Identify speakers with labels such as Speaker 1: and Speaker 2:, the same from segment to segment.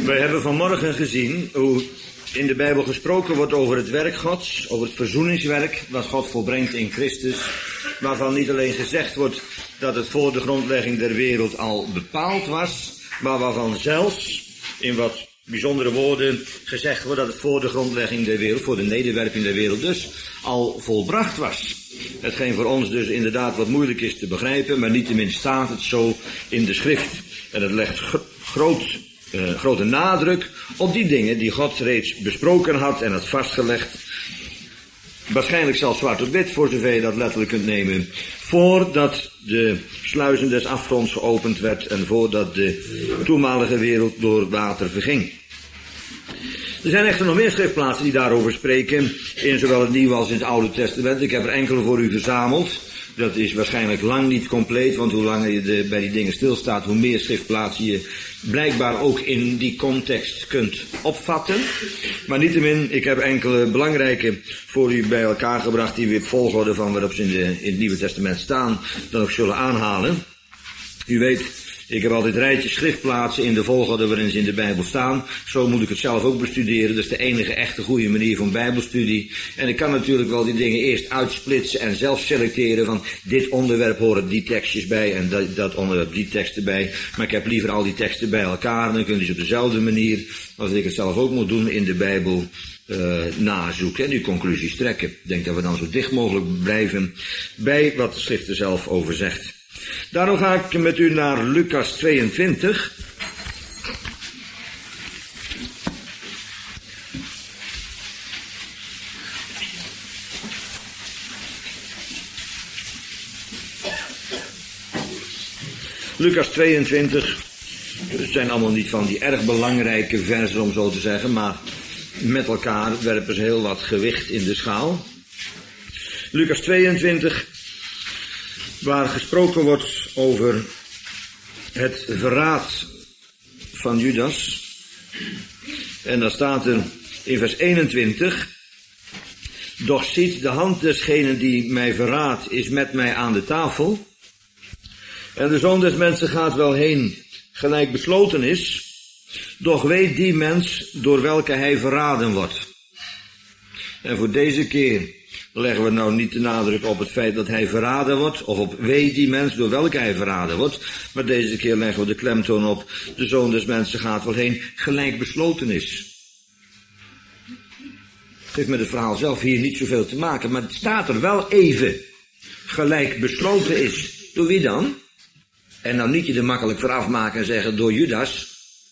Speaker 1: Wij hebben vanmorgen gezien hoe in de Bijbel gesproken wordt over het werk Gods, over het verzoeningswerk dat God volbrengt in Christus, waarvan niet alleen gezegd wordt dat het voor de grondlegging der wereld al bepaald was, maar waarvan zelfs in wat bijzondere woorden gezegd wordt dat het voor de grondlegging der wereld, voor de nederwerping der wereld dus, al volbracht was. Hetgeen voor ons dus inderdaad wat moeilijk is te begrijpen, maar niettemin staat het zo in de schrift. En het legt grote nadruk op die dingen die God reeds besproken had en had vastgelegd. Waarschijnlijk zelfs zwart op wit, voor zover je dat letterlijk kunt nemen, voordat de sluizen des afgronds geopend werd en voordat de toenmalige wereld door water verging. Er zijn echter nog meer schriftplaatsen die daarover spreken, in zowel het Nieuwe als in het Oude Testament. Ik heb er enkele voor u verzameld. Dat is waarschijnlijk lang niet compleet, want hoe langer je bij die dingen stilstaat, hoe meer schriftplaatsen je blijkbaar ook in die context kunt opvatten. Maar niettemin, ik heb enkele belangrijke voor u bij elkaar gebracht, die we op volgorde van waarop ze in het Nieuwe Testament staan, dan ook zullen aanhalen. U weet, ik heb altijd rijtjes schriftplaatsen in de volgorde waarin ze in de Bijbel staan. Zo moet ik het zelf ook bestuderen. Dat is de enige echte goede manier van bijbelstudie. En ik kan natuurlijk wel die dingen eerst uitsplitsen en zelf selecteren van dit onderwerp horen die tekstjes bij en dat onderwerp die teksten bij. Maar ik heb liever al die teksten bij elkaar en dan kun je ze op dezelfde manier, als ik het zelf ook moet doen, in de Bijbel nazoeken en die conclusies trekken. Ik denk dat we dan zo dicht mogelijk blijven bij wat de schrift er zelf over zegt. Daarom ga ik met u naar Lucas 22. Lucas 22, het zijn allemaal niet van die erg belangrijke versen om zo te zeggen, maar met elkaar werpen ze heel wat gewicht in de schaal. Lucas 22, waar gesproken wordt over het verraad van Judas. En dan staat er in vers 21... Doch ziet, de hand desgenen die mij verraadt is met mij aan de tafel. En de Zoon des Mensen gaat wel heen, gelijk besloten is. Doch weet die mens door welke hij verraden wordt. En voor deze keer leggen we nou niet de nadruk op het feit dat hij verraden wordt, of op weet die mens door welke hij verraden wordt, maar deze keer leggen we de klemtoon op, de Zoon des Mensen gaat wel heen, gelijk besloten is. Het heeft met het verhaal zelf hier niet zoveel te maken, maar het staat er wel even, gelijk besloten is. Door wie dan? En nou niet je er makkelijk vooraf maken en zeggen door Judas.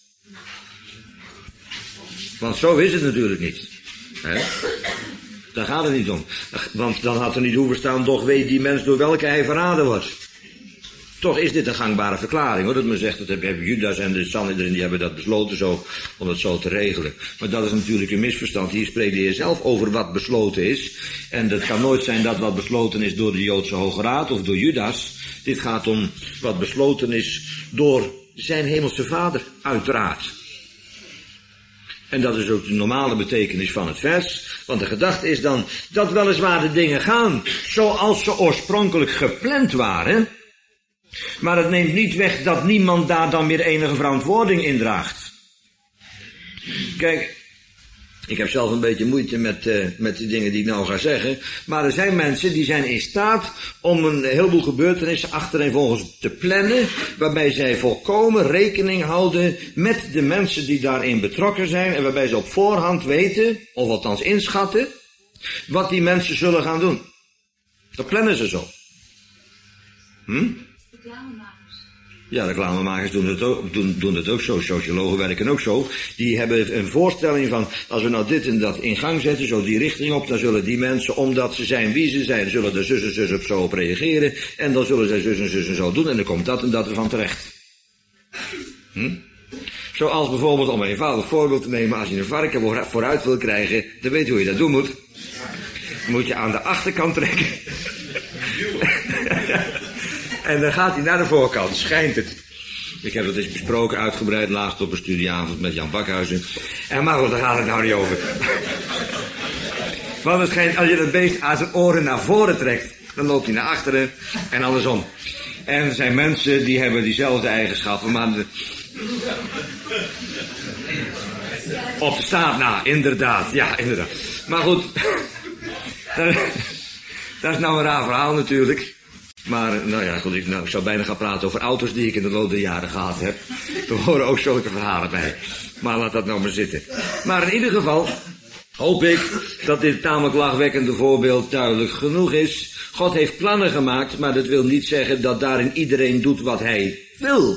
Speaker 1: Want zo is het natuurlijk niet. Hè? Daar gaat het niet om. Want dan had er niet hoeven staan, doch weet die mens door welke hij verraden wordt. Toch is dit een gangbare verklaring, hoor. Dat men zegt, dat hebben Judas en de Sanhedrin, die hebben dat besloten zo, om dat zo te regelen. Maar dat is natuurlijk een misverstand. Hier spreekt de Heer zelf over wat besloten is. En dat kan nooit zijn dat wat besloten is door de Joodse Hoge Raad of door Judas. Dit gaat om wat besloten is door zijn hemelse Vader, uiteraard. En dat is ook de normale betekenis van het vers. Want de gedachte is dan dat weliswaar de dingen gaan zoals ze oorspronkelijk gepland waren. Maar het neemt niet weg dat niemand daar dan weer enige verantwoording in draagt. Kijk, ik heb zelf een beetje moeite met de dingen die ik nou ga zeggen. Maar er zijn mensen die zijn in staat om een heleboel gebeurtenissen achtereenvolgens te plannen. Waarbij zij volkomen rekening houden met de mensen die daarin betrokken zijn. En waarbij ze op voorhand weten, of althans inschatten, wat die mensen zullen gaan doen. Dat plannen ze zo. Ja, reclamemakers doen het ook zo. Sociologen werken ook zo. Die hebben een voorstelling van, als we nou dit en dat in gang zetten, zo die richting op, dan zullen die mensen, omdat ze zijn wie ze zijn, zullen er zus en zus op zo op reageren. En dan zullen zij zus en zo doen en dan komt dat en dat ervan terecht. Zoals bijvoorbeeld, om een eenvoudig voorbeeld te nemen, als je een varken vooruit wil krijgen, dan weet je hoe je dat doen moet. Dan moet je aan de achterkant trekken. En dan gaat hij naar de voorkant, schijnt het. Ik heb dat eens besproken, uitgebreid, laatst op een studieavond met Jan Bakhuizen. En maar goed, daar gaat het nou niet over. Want het schijnt, als je dat beest aan zijn oren naar voren trekt, dan loopt hij naar achteren en andersom. En er zijn mensen die hebben diezelfde eigenschappen, maar Op de staat na, inderdaad. Ja, inderdaad. Maar goed, dat is nou een raar verhaal natuurlijk. Maar, nou ja, goed, ik zou bijna gaan praten over auto's die ik in de loop der jaren gehad heb. Er horen ook zulke verhalen bij. Maar laat dat nou maar zitten. Maar in ieder geval hoop ik dat dit tamelijk lachwekkende voorbeeld duidelijk genoeg is. God heeft plannen gemaakt, maar dat wil niet zeggen dat daarin iedereen doet wat hij wil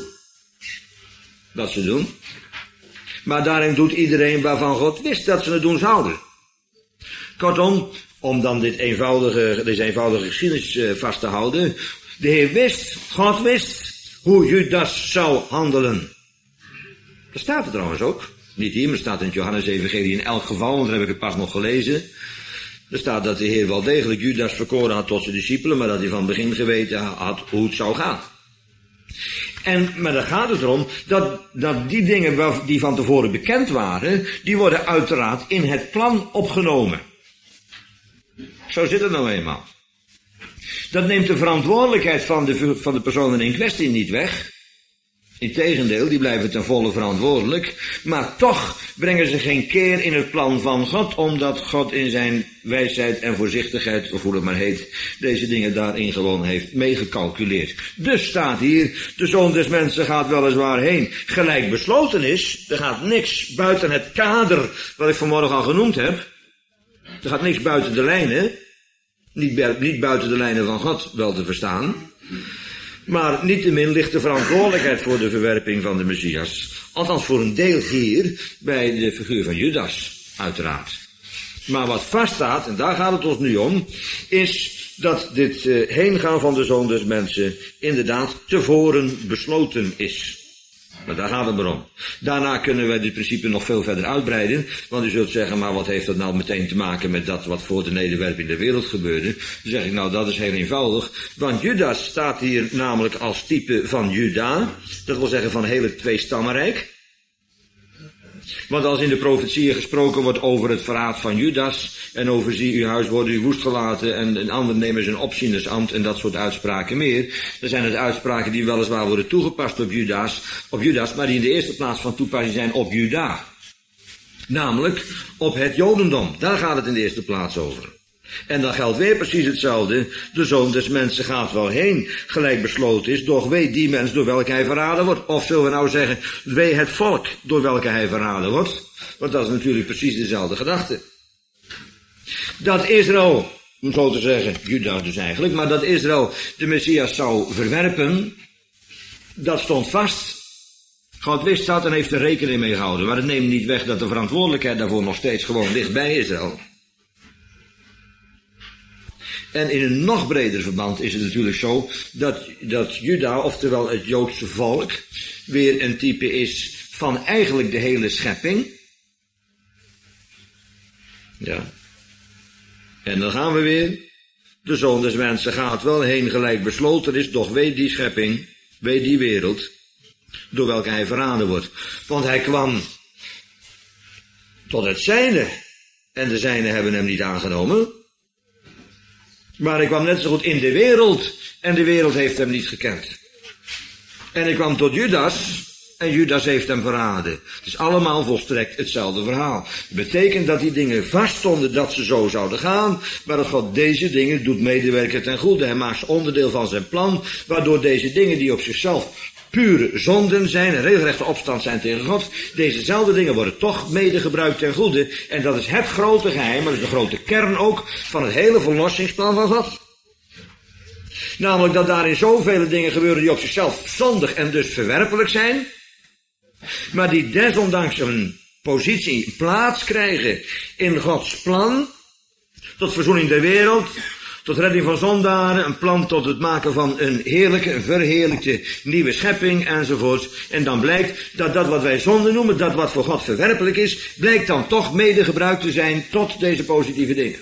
Speaker 1: dat ze doen. Maar daarin doet iedereen waarvan God wist dat ze het doen zouden. Kortom, om dan deze eenvoudige geschiedenis vast te houden. De Heer wist, God wist, hoe Judas zou handelen. Dat staat er trouwens ook. Niet hier, maar het staat in het Johannes-evangelie in elk geval, want daar heb ik het pas nog gelezen. Er staat dat de Heer wel degelijk Judas verkoren had tot zijn discipelen, maar dat hij van begin geweten had hoe het zou gaan. Maar dan gaat het erom dat die dingen die van tevoren bekend waren, die worden uiteraard in het plan opgenomen. Zo zit het nou eenmaal. Dat neemt de verantwoordelijkheid van de personen in kwestie niet weg. Integendeel, die blijven ten volle verantwoordelijk. Maar toch brengen ze geen keer in het plan van God, omdat God in zijn wijsheid en voorzichtigheid, of hoe het maar heet, deze dingen daarin gewoon heeft meegecalculeerd. Dus staat hier, de Zoon des Mensen gaat weliswaar heen, gelijk besloten is. Er gaat niks buiten het kader wat ik vanmorgen al genoemd heb. Er gaat niks buiten de lijnen. Niet buiten de lijnen van God wel te verstaan. Maar niettemin ligt de verantwoordelijkheid voor de verwerping van de Messias. Althans voor een deel hier bij de figuur van Judas, uiteraard. Maar wat vaststaat, en daar gaat het ons nu om, is dat dit heengaan van de Zoon des Mensen inderdaad tevoren besloten is. Maar daar gaat het maar om. Daarna kunnen we dit principe nog veel verder uitbreiden. Want u zult zeggen, maar wat heeft dat nou meteen te maken met dat wat voor de nederwerping der wereld gebeurde? Dan zeg ik, nou dat is heel eenvoudig. Want Judas staat hier namelijk als type van Juda. Dat wil zeggen van het hele tweestammenrijk. Want als in de profetieën gesproken wordt over het verraad van Judas, en over zie uw huis worden u woest gelaten, en anderen nemen zijn opzienersambt, en dat soort uitspraken meer, dan zijn het uitspraken die weliswaar worden toegepast op Judas, maar die in de eerste plaats van toepassing zijn op Juda. Namelijk op het Jodendom. Daar gaat het in de eerste plaats over. En dan geldt weer precies hetzelfde. De Zoon des Mensen gaat wel heen, gelijk besloten is, doch wee die mens door welke hij verraden wordt. Of zullen we nou zeggen, wee het volk door welke hij verraden wordt. Want dat is natuurlijk precies dezelfde gedachte. Dat Israël, om zo te zeggen, Juda dus eigenlijk, maar dat Israël de Messias zou verwerpen, dat stond vast. God wist dat en heeft er rekening mee gehouden. Maar het neemt niet weg dat de verantwoordelijkheid daarvoor nog steeds gewoon ligt bij Israël. En in een nog breder verband is het natuurlijk zo dat Juda, oftewel het Joodse volk, weer een type is van eigenlijk de hele schepping. Ja. En dan gaan we weer. De Zoon des Mensen gaat wel heen, gelijk besloten is, doch weet die schepping, weet die wereld, door welke hij verraden wordt. Want hij kwam tot het zijne, en de zijne hebben hem niet aangenomen. Maar hij kwam net zo goed in de wereld, en de wereld heeft hem niet gekend. En hij kwam tot Judas, en Judas heeft hem verraden. Het is allemaal volstrekt hetzelfde verhaal. Het betekent dat die dingen vaststonden dat ze zo zouden gaan, maar dat God deze dingen doet medewerken ten goede. Hij maakt ze onderdeel van zijn plan, waardoor deze dingen die op zichzelf pure zonden zijn en regelrechte opstand zijn tegen God, dezezelfde dingen worden toch mede gebruikt ten goede. En dat is het grote geheim, maar dat is de grote kern ook van het hele verlossingsplan van God. Namelijk dat daarin zoveel dingen gebeuren die op zichzelf zondig en dus verwerpelijk zijn, maar die desondanks een positie, een plaats krijgen in Gods plan, tot verzoening der wereld, tot redding van zondaren, een plan tot het maken van een heerlijke, een verheerlijkte nieuwe schepping enzovoort. En dan blijkt dat wat wij zonde noemen, dat wat voor God verwerpelijk is, blijkt dan toch mede gebruikt te zijn tot deze positieve dingen.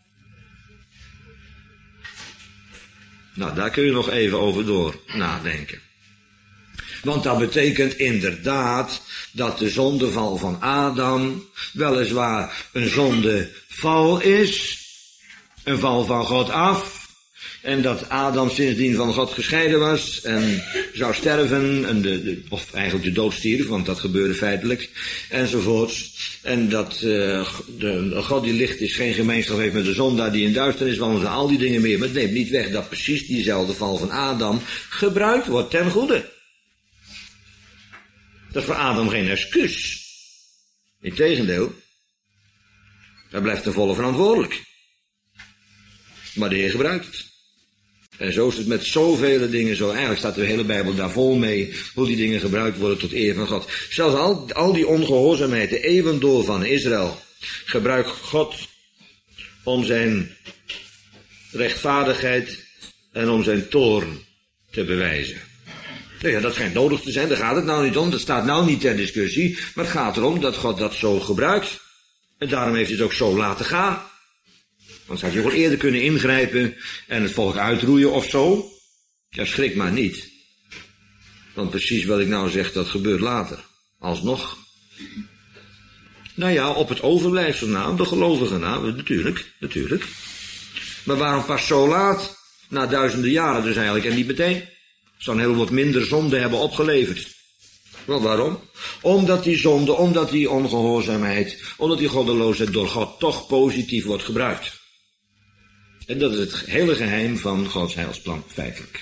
Speaker 1: Nou, daar kun je nog even over door nadenken. Want dat betekent inderdaad dat de zondeval van Adam weliswaar een zondeval is, een val van God af, En dat Adam sindsdien van God gescheiden was en zou sterven, en of eigenlijk de dood stierf, want dat gebeurde feitelijk, enzovoorts. En dat God die licht is geen gemeenschap heeft met de zondaar die in duisternis wandelt en al die dingen meer. Maar het neemt niet weg dat precies diezelfde val van Adam gebruikt wordt ten goede. Dat is voor Adam geen excuus. Integendeel, hij blijft ten volle verantwoordelijk. Maar de Heer gebruikt het. En zo is het met zoveel dingen zo. Eigenlijk staat de hele Bijbel daar vol mee, hoe die dingen gebruikt worden tot eer van God. Zelfs al die ongehoorzaamheid, de eeuwen door van Israël, gebruikt God om zijn rechtvaardigheid en om zijn toorn te bewijzen. Ja, dat schijnt nodig te zijn, daar gaat het nou niet om, dat staat nou niet ter discussie, maar het gaat erom dat God dat zo gebruikt. En daarom heeft hij het ook zo laten gaan. Want zou je wel eerder kunnen ingrijpen en het volk uitroeien of zo? Ja, schrik maar niet. Want precies wat ik nou zeg, dat gebeurt later. Alsnog. Nou ja, op het overblijfsel na, de gelovigen na, natuurlijk. Maar waarom pas zo laat? Na duizenden jaren dus eigenlijk, en niet meteen. Zou een heel wat minder zonde hebben opgeleverd. Wel, waarom? Omdat die zonde, omdat die ongehoorzaamheid, omdat die goddeloosheid door God toch positief wordt gebruikt. En dat is het hele geheim van Gods heilsplan, feitelijk.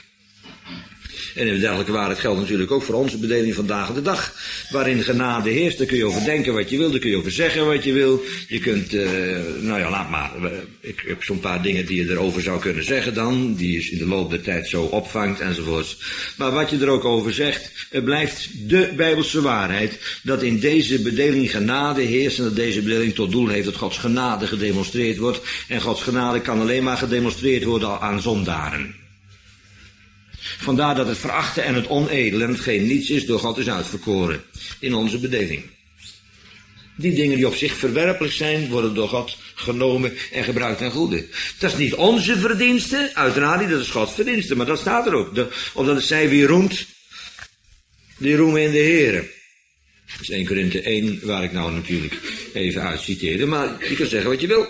Speaker 1: En in dergelijke waarheid geldt natuurlijk ook voor onze bedeling vandaag de dag. Waarin genade heerst, daar kun je over denken wat je wil, daar kun je over zeggen wat je wil. Je kunt, nou ja, laat maar. Ik heb zo'n paar dingen die je erover zou kunnen zeggen dan. Die je in de loop der tijd zo opvangt enzovoorts. Maar wat je er ook over zegt, het blijft de Bijbelse waarheid. Dat in deze bedeling genade heerst en dat deze bedeling tot doel heeft dat Gods genade gedemonstreerd wordt. En Gods genade kan alleen maar gedemonstreerd worden aan zondaren. Vandaar dat het verachten en het onedele en hetgeen niets is door God is uitverkoren in onze bedeling. Die dingen die op zich verwerpelijk zijn, worden door God genomen en gebruikt ten goede. Dat is niet onze verdienste, uiteraard niet, dat is Gods verdienste, maar dat staat er ook. Omdat het zij wie roemt, die roemen in de Here. Dat is 1 Korinthe 1, waar ik nou natuurlijk even uit citeerde, maar je kunt zeggen wat je wil.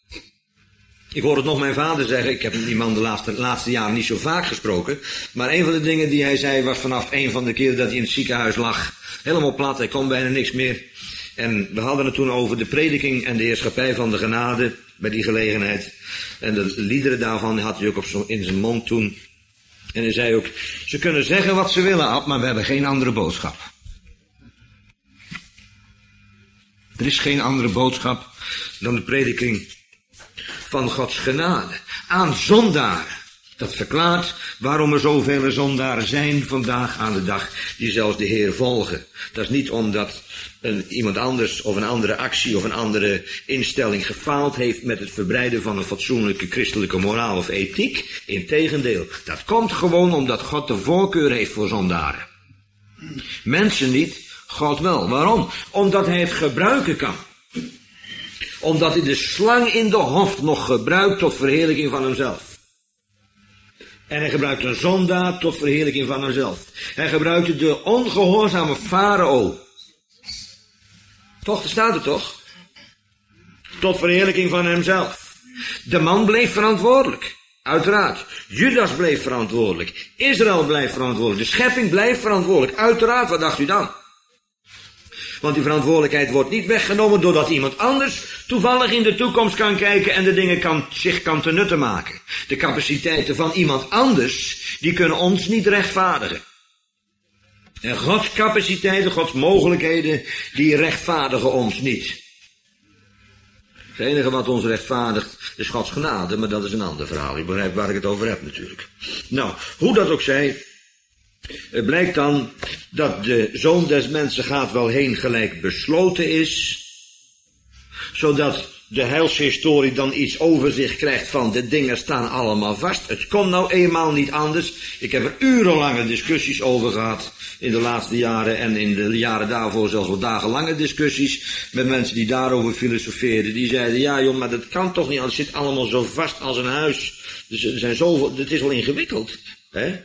Speaker 1: Ik hoor het nog mijn vader zeggen, ik heb die man de laatste jaren niet zo vaak gesproken, maar een van de dingen die hij zei was vanaf een van de keren dat hij in het ziekenhuis lag, helemaal plat, hij kon bijna niks meer. En we hadden het toen over de prediking en de heerschappij van de genade, bij die gelegenheid. En de liederen daarvan had hij ook in zijn mond toen. En hij zei ook, ze kunnen zeggen wat ze willen, Ab, maar we hebben geen andere boodschap. Er is geen andere boodschap dan de prediking van Gods genade aan zondaren. Dat verklaart waarom er zoveel zondaren zijn vandaag aan de dag die zelfs de Heer volgen. Dat is niet omdat iemand anders of een andere actie of een andere instelling gefaald heeft met het verbreiden van een fatsoenlijke christelijke moraal of ethiek. Integendeel, dat komt gewoon omdat God de voorkeur heeft voor zondaren. Mensen niet, God wel. Waarom? Omdat hij het gebruiken kan. Omdat hij de slang in de hof nog gebruikt tot verheerlijking van hemzelf. En hij gebruikt een zondaar tot verheerlijking van hemzelf. Hij gebruikte de ongehoorzame farao. Toch, dat staat er toch? Tot verheerlijking van hemzelf. De man bleef verantwoordelijk. Uiteraard. Judas bleef verantwoordelijk. Israël blijft verantwoordelijk. De schepping blijft verantwoordelijk. Uiteraard, wat dacht u dan? Want die verantwoordelijkheid wordt niet weggenomen doordat iemand anders toevallig in de toekomst kan kijken en de dingen zich kan ten nutte maken. De capaciteiten van iemand anders, die kunnen ons niet rechtvaardigen. En Gods capaciteiten, Gods mogelijkheden, die rechtvaardigen ons niet. Het enige wat ons rechtvaardigt is Gods genade, maar dat is een ander verhaal. Je begrijpt waar ik het over heb natuurlijk. Nou, hoe dat ook zij, het blijkt dan dat de Zoon des Mensen gaat wel heen gelijk besloten is, zodat de heilshistorie dan iets over zich krijgt van de dingen staan allemaal vast. Het kon nou eenmaal niet anders. Ik heb er urenlange discussies over gehad in de laatste jaren en in de jaren daarvoor zelfs wel dagenlange discussies met mensen die daarover filosofeerden. Die zeiden, ja joh, maar dat kan toch niet, het zit allemaal zo vast als een huis. Dus er zijn zoveel, het is wel ingewikkeld, hè?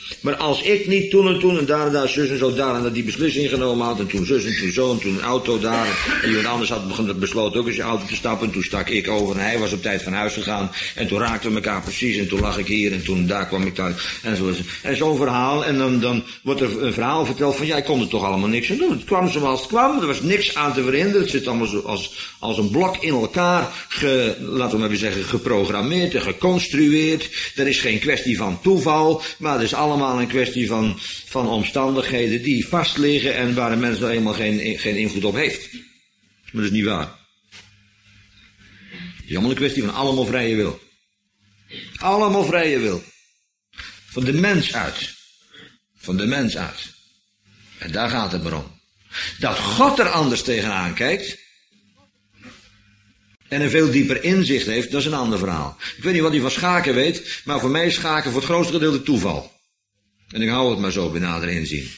Speaker 1: Maar als ik niet toen en daar zus en zo daar en dat die beslissing genomen had. En toen zus en toen zo en toen een auto daar. En iemand anders had besloten ook eens je auto te stappen. En toen stak ik over en hij was op tijd van huis gegaan. En toen raakten we elkaar precies. En toen lag ik hier en toen daar kwam ik thuis. En zo'n verhaal. En dan wordt er een verhaal verteld van ja, ik kon er toch allemaal niks aan doen. Het kwam zoals het kwam. Er was niks aan te verhinderen. Het zit allemaal zo als een blok in elkaar. Laten we maar weer zeggen geprogrammeerd en geconstrueerd. Er is geen kwestie van toeval. Maar het is allemaal een kwestie van omstandigheden die vastliggen en waar een mens nou eenmaal geen invloed op heeft. Maar dat is niet waar. Het is allemaal een kwestie van allemaal vrije wil. Allemaal vrije wil. Van de mens uit. Van de mens uit. En daar gaat het maar om. Dat God er anders tegenaan kijkt en een veel dieper inzicht heeft, dat is een ander verhaal. Ik weet niet wat hij van schaken weet, maar voor mij is schaken voor het grootste gedeelte toeval. En ik hou het maar zo bij nader inzien.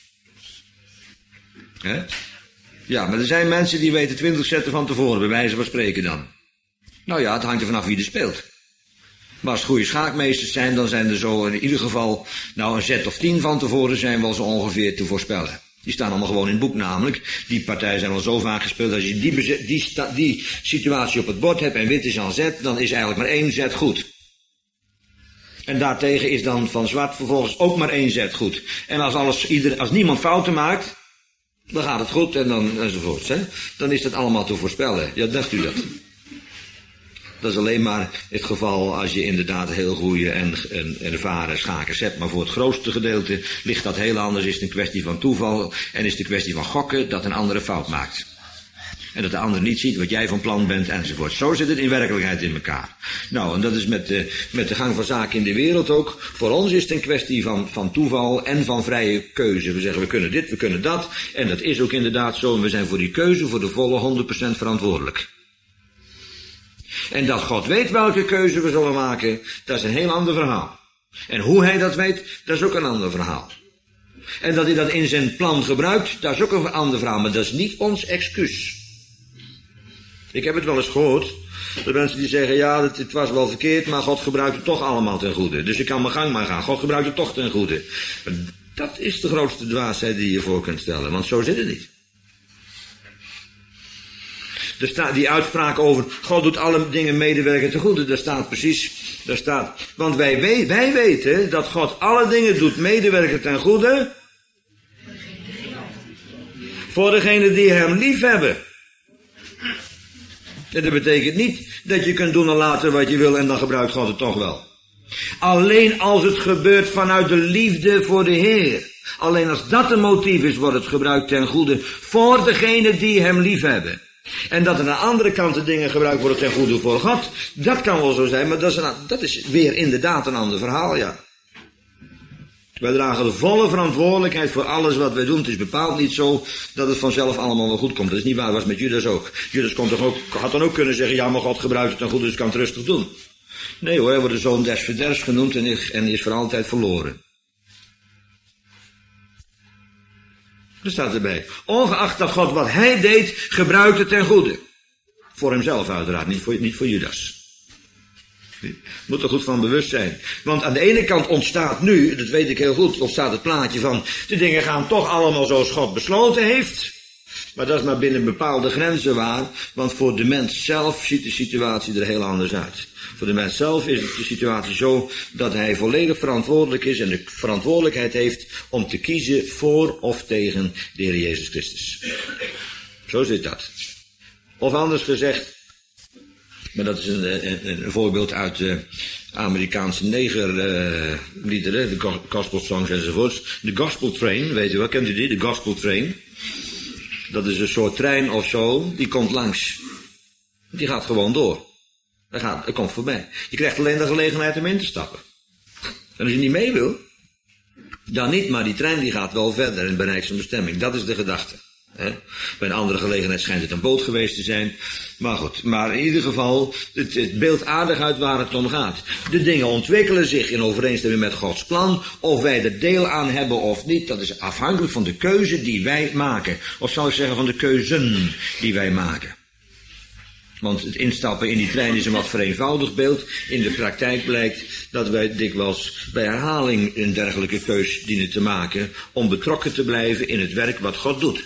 Speaker 1: Hè? Ja, maar er zijn mensen die weten 20 zetten van tevoren, bij wijze van spreken dan. Nou ja, het hangt er vanaf wie er speelt. Maar als het goede schaakmeesters zijn, dan zijn er zo in ieder geval, nou een zet of 10 van tevoren zijn wel zo ongeveer te voorspellen. Die staan allemaal gewoon in het boek namelijk. Die partijen zijn al zo vaak gespeeld. Als je die situatie op het bord hebt en wit is aan zet, dan is eigenlijk maar 1 zet goed. En daartegen is dan van zwart vervolgens ook maar 1 zet goed. En als niemand fouten maakt, dan gaat het goed en dan enzovoorts. Hè? Dan is dat allemaal te voorspellen. Ja, dacht u dat? Dat is alleen maar het geval als je inderdaad heel goede en ervaren schakers hebt. Maar voor het grootste gedeelte ligt dat heel anders. Is het een kwestie van toeval en is het een kwestie van gokken dat een andere fout maakt. En dat de ander niet ziet wat jij van plan bent enzovoort. Zo zit het in werkelijkheid in elkaar. Nou, en dat is met de gang van zaken in de wereld ook. Voor ons is het een kwestie van toeval en van vrije keuze. We zeggen we kunnen dit, we kunnen dat. En dat is ook inderdaad zo. En we zijn voor die keuze voor de volle 100% verantwoordelijk. En dat God weet welke keuze we zullen maken, dat is een heel ander verhaal. En hoe hij dat weet, dat is ook een ander verhaal. En dat hij dat in zijn plan gebruikt, dat is ook een ander verhaal. Maar dat is niet ons excuus. Ik heb het wel eens gehoord. De mensen die zeggen, ja, het was wel verkeerd, maar God gebruikt het toch allemaal ten goede. Dus ik kan mijn gang maar gaan. God gebruikt het toch ten goede. Maar dat is de grootste dwaasheid die je voor kunt stellen, want zo zit het niet. Er staat die uitspraak over, God doet alle dingen medewerken ten goede, daar staat precies, want wij weten dat God alle dingen doet medewerken ten goede, voor degenen die hem lief hebben. En dat betekent niet dat je kunt doen en laten wat je wil en dan gebruikt God het toch wel. Alleen als het gebeurt vanuit de liefde voor de Heer. Alleen als dat een motief is, wordt het gebruikt ten goede voor degenen die hem lief hebben. En dat er aan de andere kant de dingen gebruikt worden ten goede voor God, dat kan wel zo zijn, maar dat is weer inderdaad een ander verhaal, ja. Wij dragen de volle verantwoordelijkheid voor alles wat wij doen. Het is bepaald niet zo dat het vanzelf allemaal wel goed komt. Dat is niet waar, dat was met Judas ook. Judas had dan ook kunnen zeggen, ja, maar God gebruikt het ten goede, dus kan het rustig doen. Nee hoor, hij wordt de zoon des verderfs genoemd en is voor altijd verloren. Er staat erbij. Ongeacht dat God wat hij deed, gebruikte ten goede. Voor hemzelf uiteraard, niet voor Judas. Moet er goed van bewust zijn. Want aan de ene kant ontstaat nu, dat weet ik heel goed, ontstaat het plaatje van, de dingen gaan toch allemaal zoals God besloten heeft. Maar dat is maar binnen bepaalde grenzen waar, want voor de mens zelf ziet de situatie er heel anders uit. Voor de mens zelf is de situatie zo dat hij volledig verantwoordelijk is en de verantwoordelijkheid heeft om te kiezen voor of tegen de Heer Jezus Christus. Zo zit dat. Of anders gezegd, maar dat is een voorbeeld uit de Amerikaanse negerliederen, de gospel songs enzovoorts. De gospel train, weet u wel, kent u die? De gospel train. Dat is een soort trein of zo, die komt langs. Die gaat gewoon door. Dat komt voorbij. Je krijgt alleen de gelegenheid om in te stappen. En als je niet mee wil, dan niet, maar die trein die gaat wel verder en bereikt zijn bestemming. Dat is de gedachte. Bij een andere gelegenheid schijnt het een boot geweest te zijn. Maar goed, maar in ieder geval, het beeld aardig uit waar het om gaat. De dingen ontwikkelen zich in overeenstemming met Gods plan. Of wij er deel aan hebben of niet, dat is afhankelijk van de keuze die wij maken. Of zou ik zeggen van de keuzen die wij maken. Want het instappen in die trein is een wat vereenvoudigd beeld. In de praktijk blijkt dat wij dikwijls bij herhaling een dergelijke keus dienen te maken om betrokken te blijven in het werk wat God doet.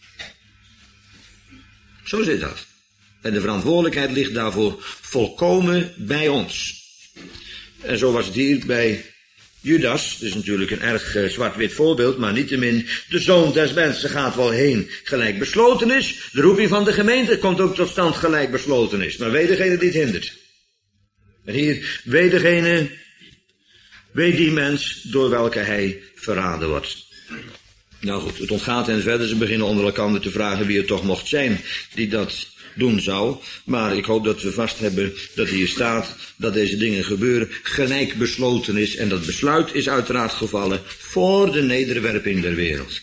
Speaker 1: Zo zit dat. En de verantwoordelijkheid ligt daarvoor volkomen bij ons. En zo was het hier bij Judas. Dat is natuurlijk een erg zwart-wit voorbeeld, maar niettemin, de Zoon des Mensen gaat wel heen gelijk besloten is. De roeping van de gemeente komt ook tot stand gelijk besloten is. Maar wee degene die het hindert. En hier, wee die mens door welke hij verraden wordt. Nou goed, het ontgaat hen verder. Ze beginnen onder elkaar te vragen wie het toch mocht zijn die dat doen zou. Maar ik hoop dat we vast hebben dat hier staat dat deze dingen gebeuren gelijk besloten is. En dat besluit is uiteraard gevallen voor de nederwerping der wereld.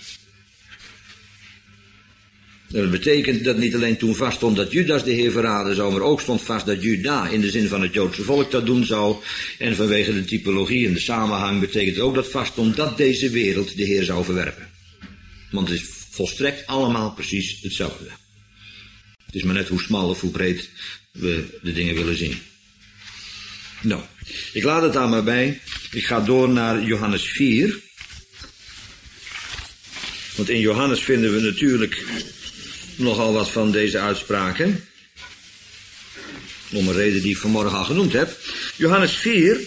Speaker 1: Dat betekent dat niet alleen toen vaststond dat Judas de Heer verraden zou, maar ook stond vast dat Juda in de zin van het Joodse volk dat doen zou. En vanwege de typologie en de samenhang betekent ook dat vaststond dat deze wereld de Heer zou verwerpen. Want het is volstrekt allemaal precies hetzelfde. Het is maar net hoe smal of hoe breed we de dingen willen zien. Nou, ik laat het daar maar bij. Ik ga door naar Johannes 4. Want in Johannes vinden we natuurlijk nogal wat van deze uitspraken. Om een reden die ik vanmorgen al genoemd heb. Johannes 4.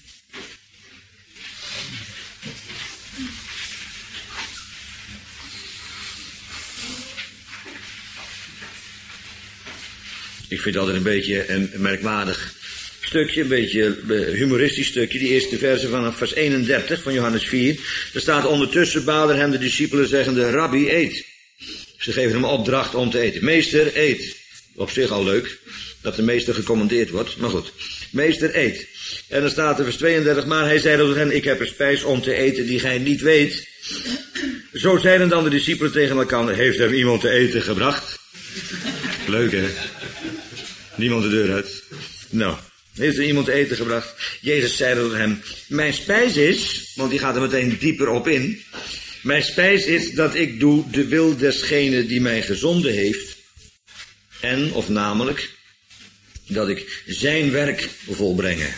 Speaker 1: Ik vind het altijd een beetje een merkwaardig stukje, een beetje humoristisch stukje. Die eerste verse vanaf vers 31 van Johannes 4. Er staat ondertussen baden hem de discipelen zeggende, Rabbi, eet. Ze geven hem opdracht om te eten. Meester, eet. Op zich al leuk dat de meester gecommandeerd wordt, maar goed. Meester, eet. En dan staat er vers 32, maar hij zei tot hen, ik heb een spijs om te eten die gij niet weet. Zo zeiden dan de discipelen tegen elkaar, heeft hem iemand te eten gebracht? Leuk, hè? Niemand de deur uit. Nou, heeft er iemand te eten gebracht? Jezus zei tot hem, mijn spijs is, want die gaat er meteen dieper op in. Mijn spijs is dat ik doe de wil desgene die mij gezonden heeft. En, of namelijk, dat ik zijn werk volbrengen.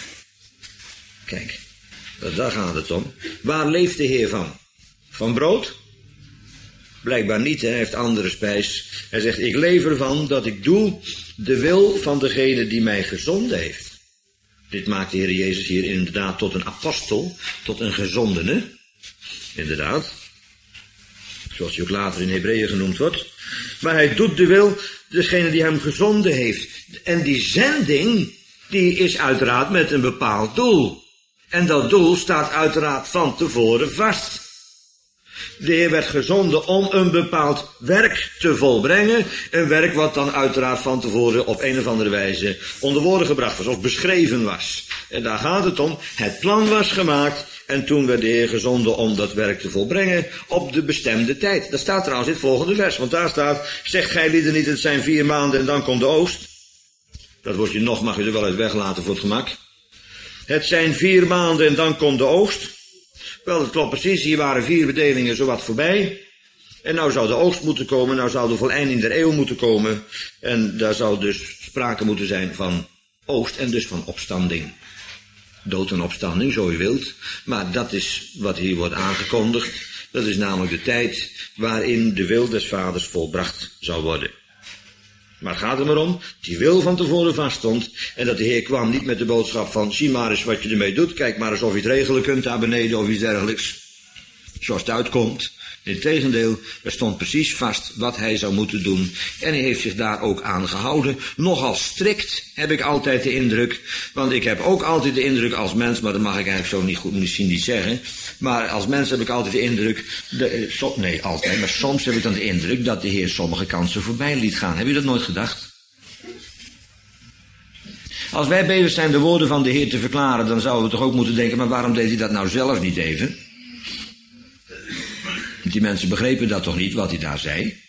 Speaker 1: Kijk, daar gaat het om. Waar leeft de Heer van? Van brood? Blijkbaar niet, hij heeft andere spijs. Hij zegt, ik leef ervan dat ik doe de wil van degene die mij gezonden heeft. Dit maakt de Heer Jezus hier inderdaad tot een apostel, tot een gezondene. Inderdaad. Zoals hij ook later in Hebreeën genoemd wordt. Maar hij doet de wil degene die hem gezonden heeft. En die zending, die is uiteraard met een bepaald doel. En dat doel staat uiteraard van tevoren vast. De Heer werd gezonden om een bepaald werk te volbrengen. Een werk wat dan uiteraard van tevoren op een of andere wijze onder woorden gebracht was. Of beschreven was. En daar gaat het om. Het plan was gemaakt. En toen werd de Heer gezonden om dat werk te volbrengen op de bestemde tijd. Dat staat trouwens in het volgende vers. Want daar staat, zeg gij lieden niet, het zijn 4 maanden en dan komt de oogst. Dat woordje nog mag je er wel uit weglaten voor het gemak. Het zijn 4 maanden en dan komt de oogst. Wel, dat klopt precies. Hier waren 4 bedelingen zowat voorbij. En nou zou de oogst moeten komen. Nou zou de voleinding der eeuw moeten komen. En daar zou dus sprake moeten zijn van oogst en dus van opstanding. Dood en opstanding, zo u wilt. Maar dat is wat hier wordt aangekondigd. Dat is namelijk de tijd waarin de wil des vaders volbracht zou worden. Maar het gaat er maar om, die wil van tevoren vaststond. En dat de Heer kwam niet met de boodschap van, zie maar eens wat je ermee doet. Kijk maar eens of je het regelen kunt daar beneden of iets dergelijks. Zoals het uitkomt. Integendeel, er stond precies vast wat hij zou moeten doen. En hij heeft zich daar ook aan gehouden. Nogal strikt heb ik altijd de indruk. Want ik heb ook altijd de indruk als mens, maar dat mag ik eigenlijk zo niet goed misschien niet zeggen. Maar als mens heb ik altijd de indruk, nee altijd, maar soms heb ik dan de indruk dat de Heer sommige kansen voorbij liet gaan. Heb je dat nooit gedacht? Als wij bezig zijn de woorden van de Heer te verklaren, dan zouden we toch ook moeten denken, maar waarom deed hij dat nou zelf niet even? Die mensen begrepen dat toch niet, wat hij daar zei?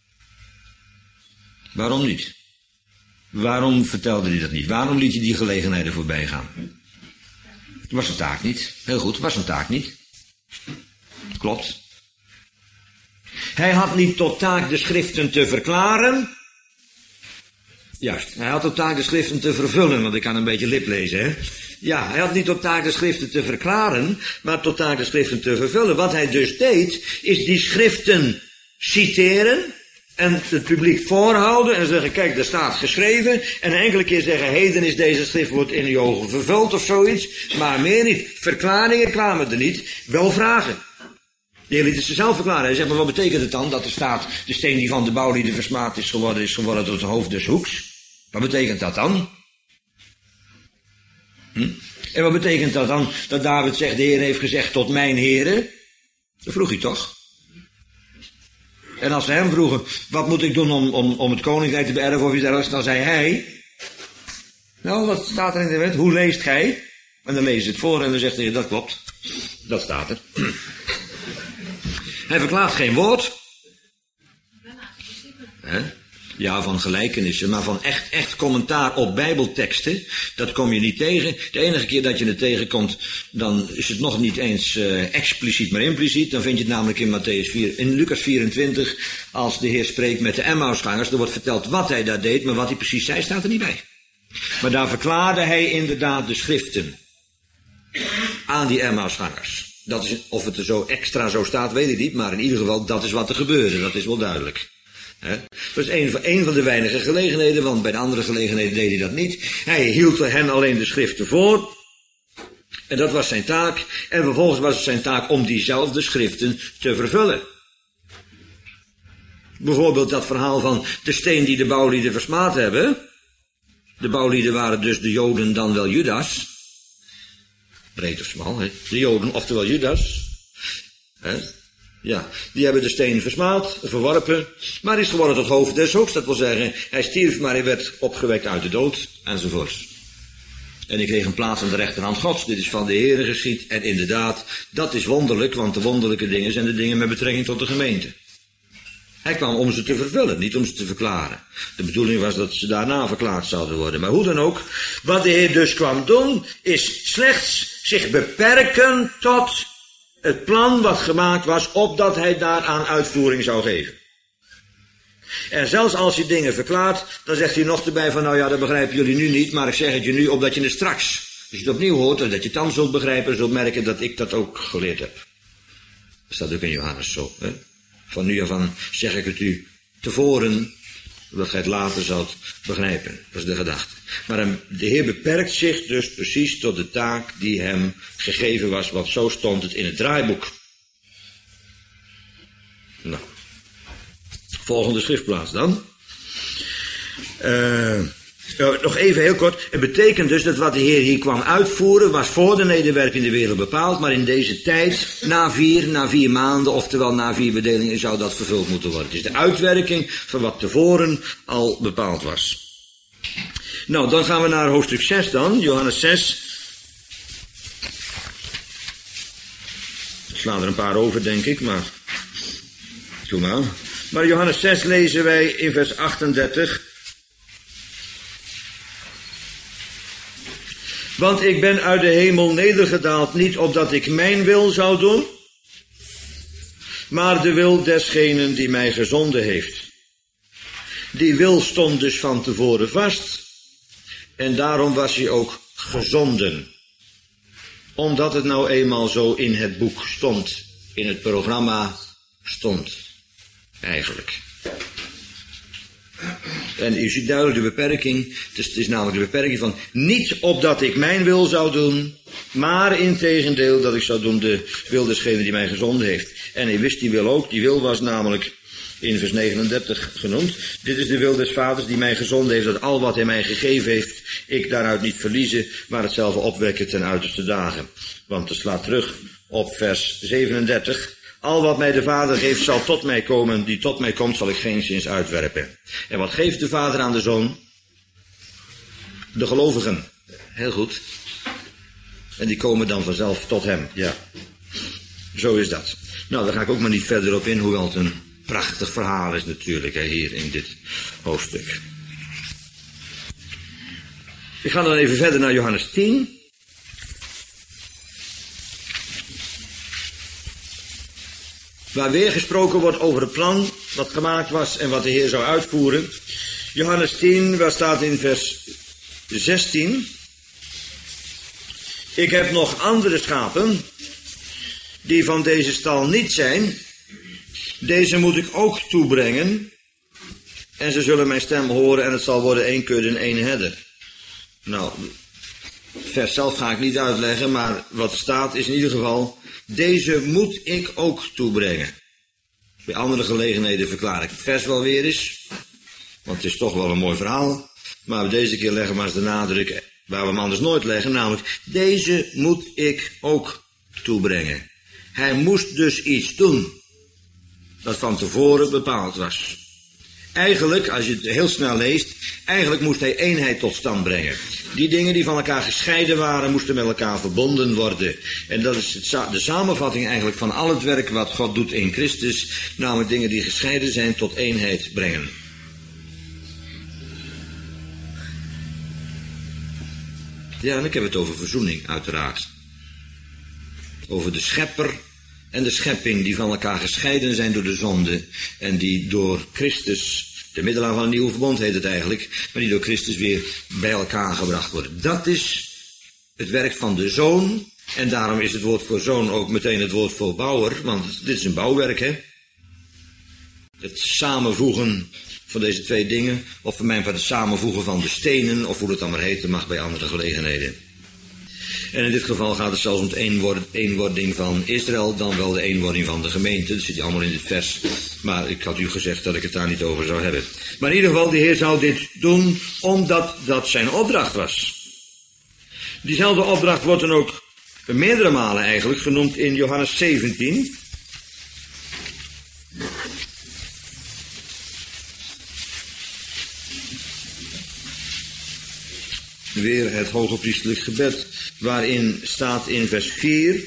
Speaker 1: Waarom niet? Waarom vertelde hij dat niet? Waarom liet hij die gelegenheden voorbij gaan? Was een taak niet. Heel goed, was een taak niet. Klopt. Hij had niet tot taak de schriften te verklaren. Juist, hij had tot taak de schriften te vervullen, want ik kan een beetje lip lezen, hè. Ja, hij had niet tot taak de schriften te verklaren, maar tot taak de schriften te vervullen. Wat hij dus deed, is die schriften citeren en het publiek voorhouden en zeggen, kijk, daar staat geschreven. En een enkele keer zeggen, heden is deze schriftwoord in uw ogen vervuld of zoiets. Maar meer niet. Verklaringen kwamen er niet, wel vragen. De Heer liet het zichzelf verklaren. Hij zegt, maar wat betekent het dan dat er staat, de steen die van de bouwlieden versmaad is geworden tot het hoofd des hoeks? Wat betekent dat dan? En wat betekent dat dan, dat David zegt, de Heer heeft gezegd tot mijn heren? Dat vroeg hij toch? En als ze hem vroegen, wat moet ik doen om het koninkrijk te beërven of iets dergelijks, dan zei hij, nou, wat staat er in de wet? Hoe leest gij? En dan leest het voor en dan zegt hij, dat klopt. Dat staat er. Hij verklaart geen woord. Ja, van gelijkenissen, maar van echt commentaar op bijbelteksten, dat kom je niet tegen. De enige keer dat je het tegenkomt, dan is het nog niet eens expliciet, maar impliciet. Dan vind je het namelijk in Lucas 24, als de Heer spreekt met de Emmausgangers. Er wordt verteld wat hij daar deed, maar wat hij precies zei, staat er niet bij. Maar daar verklaarde hij inderdaad de schriften aan die Emmausgangers. Dat is, of het er zo extra zo staat, weet ik niet, maar in ieder geval, dat is wat er gebeurde, dat is wel duidelijk. Dat is een van de weinige gelegenheden, want bij de andere gelegenheden deed hij dat niet. Hij hield hen alleen de schriften voor. En dat was zijn taak. En vervolgens was het zijn taak om diezelfde schriften te vervullen. Bijvoorbeeld dat verhaal van de steen die de bouwlieden versmaad hebben. De bouwlieden waren dus de Joden, dan wel Judas. Breed of smal, hè? De Joden, oftewel Judas. Ja, die hebben de steen versmaad, verworpen, maar is geworden tot hoofd des hoofds. Dat wil zeggen, hij stierf, maar hij werd opgewekt uit de dood, enzovoorts. En ik kreeg een plaats aan de rechterhand Gods. Dit is van de Heere geschied. En inderdaad, dat is wonderlijk, want de wonderlijke dingen zijn de dingen met betrekking tot de gemeente. Hij kwam om ze te vervullen, niet om ze te verklaren. De bedoeling was dat ze daarna verklaard zouden worden. Maar hoe dan ook, wat de Heer dus kwam doen, is slechts zich beperken tot het plan wat gemaakt was, opdat hij daaraan uitvoering zou geven. En zelfs als hij dingen verklaart, dan zegt hij nog erbij van, nou ja, dat begrijpen jullie nu niet, maar ik zeg het je nu, opdat je het straks, als je het opnieuw hoort, dat je het dan zult begrijpen, zult merken dat ik dat ook geleerd heb. Dat staat ook in Johannes zo, hè? Van nu af aan zeg ik het u tevoren, dat gij het later zult begrijpen. Dat is de gedachte. Maar de Heer beperkt zich dus precies tot de taak die hem gegeven was, want zo stond het in het draaiboek. Nou, volgende schriftplaats dan. Nog even heel kort. Het betekent dus dat wat de Heer hier kwam uitvoeren, was voor de nederwerpende wereld bepaald, maar in deze tijd, na vier maanden, oftewel na 4 bedelingen, zou dat vervuld moeten worden. Het is de uitwerking van wat tevoren al bepaald was. Nou, dan gaan we naar hoofdstuk 6 dan, Johannes 6. Ik sla er een paar over, denk ik, maar doe maar. Maar Johannes 6 lezen wij in vers 38. Want ik ben uit de hemel nedergedaald, niet opdat ik mijn wil zou doen, maar de wil desgenen die mij gezonden heeft. Die wil stond dus van tevoren vast, en daarom was hij ook gezonden. Omdat het nou eenmaal zo in het boek stond, in het programma stond, eigenlijk. En u ziet duidelijk de beperking, het is namelijk de beperking van niet opdat ik mijn wil zou doen, maar integendeel dat ik zou doen de wil desgene die mij gezonden heeft. En hij wist die wil ook, die wil was namelijk in vers 39 genoemd. Dit is de wil des vaders die mij gezonden heeft, dat al wat hij mij gegeven heeft, ik daaruit niet verliezen, maar hetzelfde opwekken ten uiterste dagen. Want het slaat terug op vers 37. Al wat mij de Vader geeft zal tot mij komen, die tot mij komt zal ik geenszins uitwerpen. En wat geeft de Vader aan de Zoon? De gelovigen. Heel goed. En die komen dan vanzelf tot hem, ja. Zo is dat. Nou, daar ga ik ook maar niet verder op in, hoewel het een prachtig verhaal is natuurlijk, hè, hier in dit hoofdstuk. Ik ga dan even verder naar Johannes 10. Waar weer gesproken wordt over het plan wat gemaakt was en wat de Heer zou uitvoeren. Johannes 10, waar staat in vers 16. Ik heb nog andere schapen, die van deze stal niet zijn. Deze moet ik ook toebrengen. En ze zullen mijn stem horen en het zal worden 1 kudde en 1 herder. Nou, het vers zelf ga ik niet uitleggen, maar wat er staat is in ieder geval, deze moet ik ook toebrengen. Bij andere gelegenheden verklaar ik het vers wel weer eens, want het is toch wel een mooi verhaal. Maar deze keer leggen we maar eens de nadruk waar we hem anders nooit leggen, namelijk, deze moet ik ook toebrengen. Hij moest dus iets doen dat van tevoren bepaald was. Eigenlijk, als je het heel snel leest, eigenlijk moest hij eenheid tot stand brengen. Die dingen die van elkaar gescheiden waren, moesten met elkaar verbonden worden. En dat is de samenvatting eigenlijk van al het werk wat God doet in Christus, namelijk dingen die gescheiden zijn tot eenheid brengen. Ja, en ik heb het over verzoening, uiteraard. Over de schepper en de schepping die van elkaar gescheiden zijn door de zonde en die door Christus, de middelaar van een nieuw verbond heet het eigenlijk, maar die door Christus weer bij elkaar gebracht worden. Dat is het werk van de Zoon en daarom is het woord voor zoon ook meteen het woord voor bouwer, want dit is een bouwwerk, hè. Het samenvoegen van deze twee dingen, of voor mijn part het samenvoegen van de stenen, of hoe het dan maar heet, dat mag bij andere gelegenheden. En in dit geval gaat het zelfs om de eenwording van Israël, dan wel de eenwording van de gemeente. Dat zit allemaal in dit vers, maar ik had u gezegd dat ik het daar niet over zou hebben. Maar in ieder geval, de Heer zou dit doen, omdat dat zijn opdracht was. Diezelfde opdracht wordt dan ook meerdere malen eigenlijk genoemd in Johannes 17. Weer het hogepriestelijk gebed, waarin staat in vers 4...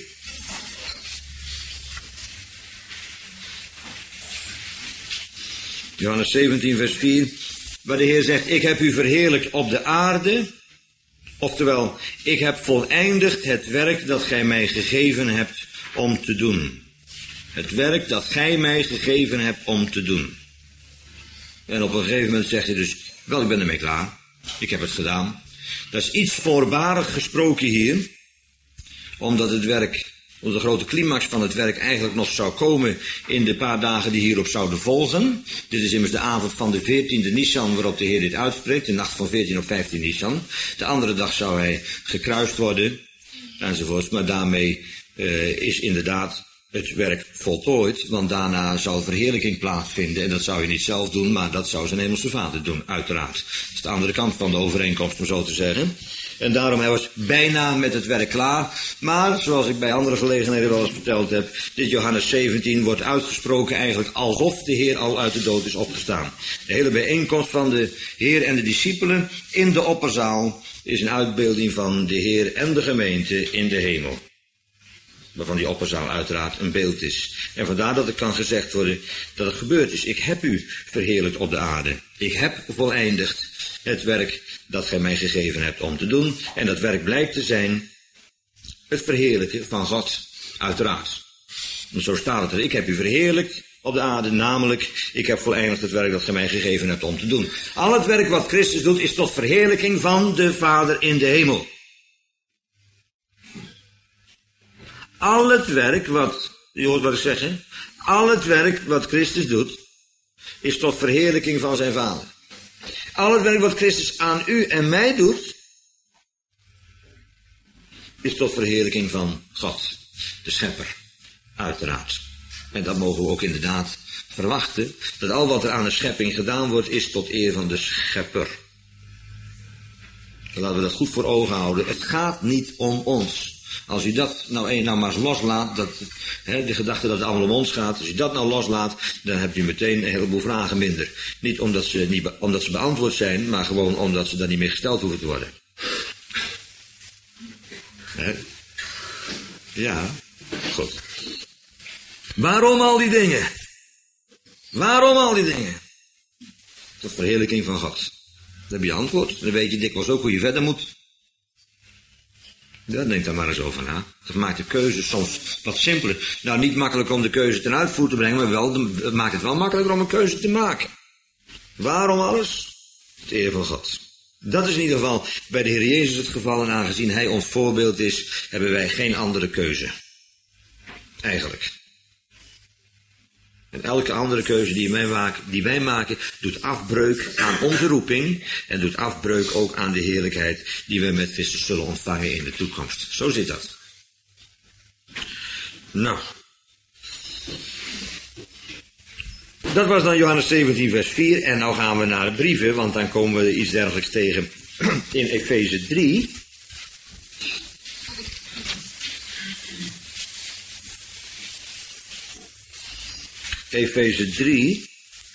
Speaker 1: Johannes 17 vers 4, waar de Heer zegt, ik heb u verheerlijkt op de aarde, oftewel, ik heb voleindigd het werk dat gij mij gegeven hebt om te doen. Het werk dat gij mij gegeven hebt om te doen. En op een gegeven moment zegt hij dus, wel, ik ben ermee klaar, ik heb het gedaan. Dat is iets voorbarig gesproken hier, omdat het werk, de grote climax van het werk eigenlijk nog zou komen in de paar dagen die hierop zouden volgen. Dit is immers de avond van de 14e Nisan waarop de Heer dit uitspreekt, de nacht van 14 op 15 Nisan. De andere dag zou hij gekruist worden, enzovoorts, maar daarmee is inderdaad het werk voltooid, want daarna zal verheerlijking plaatsvinden en dat zou je niet zelf doen, maar dat zou zijn hemelse Vader doen, uiteraard. Dat is de andere kant van de overeenkomst, om zo te zeggen. En daarom, hij was bijna met het werk klaar, maar zoals ik bij andere gelegenheden wel eens verteld heb, dit Johannes 17 wordt uitgesproken eigenlijk alsof de Heer al uit de dood is opgestaan. De hele bijeenkomst van de Heer en de discipelen in de opperzaal is een uitbeelding van de Heer en de gemeente in de hemel. Waarvan die opperzaal uiteraard een beeld is. En vandaar dat er kan gezegd worden dat het gebeurd is. Ik heb u verheerlijkt op de aarde. Ik heb voleindigd het werk dat gij mij gegeven hebt om te doen. En dat werk blijkt te zijn het verheerlijken van God, uiteraard. En zo staat het er. Ik heb u verheerlijkt op de aarde, namelijk ik heb voleindigd het werk dat gij mij gegeven hebt om te doen. Al het werk wat Christus doet is tot verheerlijking van de Vader in de hemel. Al het werk wat, je hoort wat ik zeg, hè? Al het werk wat Christus doet, is tot verheerlijking van zijn Vader. Al het werk wat Christus aan u en mij doet, is tot verheerlijking van God, de Schepper, uiteraard. En dat mogen we ook inderdaad verwachten, dat al wat er aan de schepping gedaan wordt, is tot eer van de Schepper. Laten we dat goed voor ogen houden. Het gaat niet om ons. Als u dat nou maar eens loslaat, de gedachte dat het allemaal om ons gaat, als u dat nou loslaat, dan hebt u meteen een heleboel vragen minder. Niet omdat ze beantwoord zijn, maar gewoon omdat ze dan niet meer gesteld hoeven te worden. Ja, goed. Waarom al die dingen? Waarom al die dingen? Tot verheerlijking van God. Dan heb je antwoord. Dan weet je dikwijls ook hoe je verder moet. Ja, denk daar maar eens over na. Dat maakt de keuze soms wat simpeler. Nou, niet makkelijk om de keuze ten uitvoer te brengen, maar wel, het maakt het wel makkelijker om een keuze te maken. Waarom alles? Het eer van God. Dat is in ieder geval bij de Heer Jezus het geval. En aangezien Hij ons voorbeeld is, hebben wij geen andere keuze. Eigenlijk. En elke andere keuze die wij maken, doet afbreuk aan onze roeping. En doet afbreuk ook aan de heerlijkheid die we met Christus zullen ontvangen in de toekomst. Zo zit dat. Nou. Dat was dan Johannes 17 vers 4. En nou gaan we naar de brieven, want dan komen we iets dergelijks tegen in Efeze 3. Efeze 3.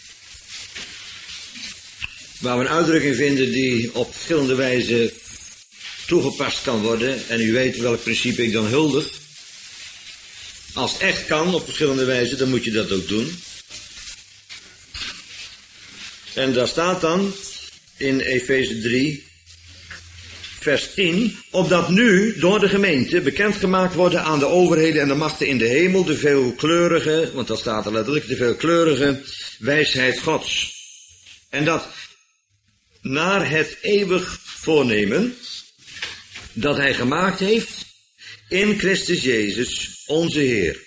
Speaker 1: Waar we een uitdrukking vinden die op verschillende wijzen toegepast kan worden. En u weet welk principe ik dan huldig. Als het echt kan op verschillende wijzen, dan moet je dat ook doen. En daar staat dan in Efeze 3, vers 10, opdat nu door de gemeente bekendgemaakt worden aan de overheden en de machten in de hemel de veelkleurige, want dat staat er letterlijk, de veelkleurige wijsheid Gods. En dat naar het eeuwig voornemen dat Hij gemaakt heeft in Christus Jezus, onze Heer.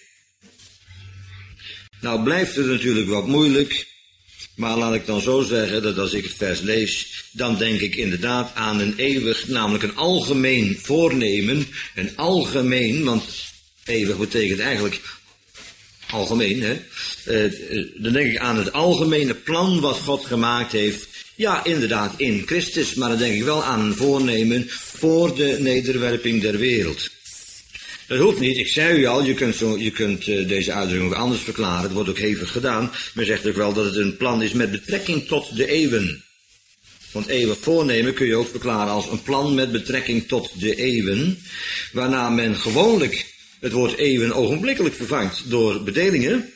Speaker 1: Nou blijft het natuurlijk wat moeilijk. Maar laat ik dan zo zeggen dat als ik het vers lees, dan denk ik inderdaad aan een eeuwig, namelijk een algemeen voornemen. Een algemeen, want eeuwig betekent eigenlijk algemeen, hè. Dan denk ik aan het algemene plan wat God gemaakt heeft. Ja, inderdaad, in Christus, maar dan denk ik wel aan een voornemen voor de nederwerping der wereld. Dat hoeft niet, ik zei u al, je kunt deze uitdrukking ook anders verklaren, het wordt ook hevig gedaan. Men zegt ook wel dat het een plan is met betrekking tot de eeuwen. Want eeuwig voornemen kun je ook verklaren als een plan met betrekking tot de eeuwen, waarna men gewoonlijk het woord eeuwen ogenblikkelijk vervangt door bedelingen,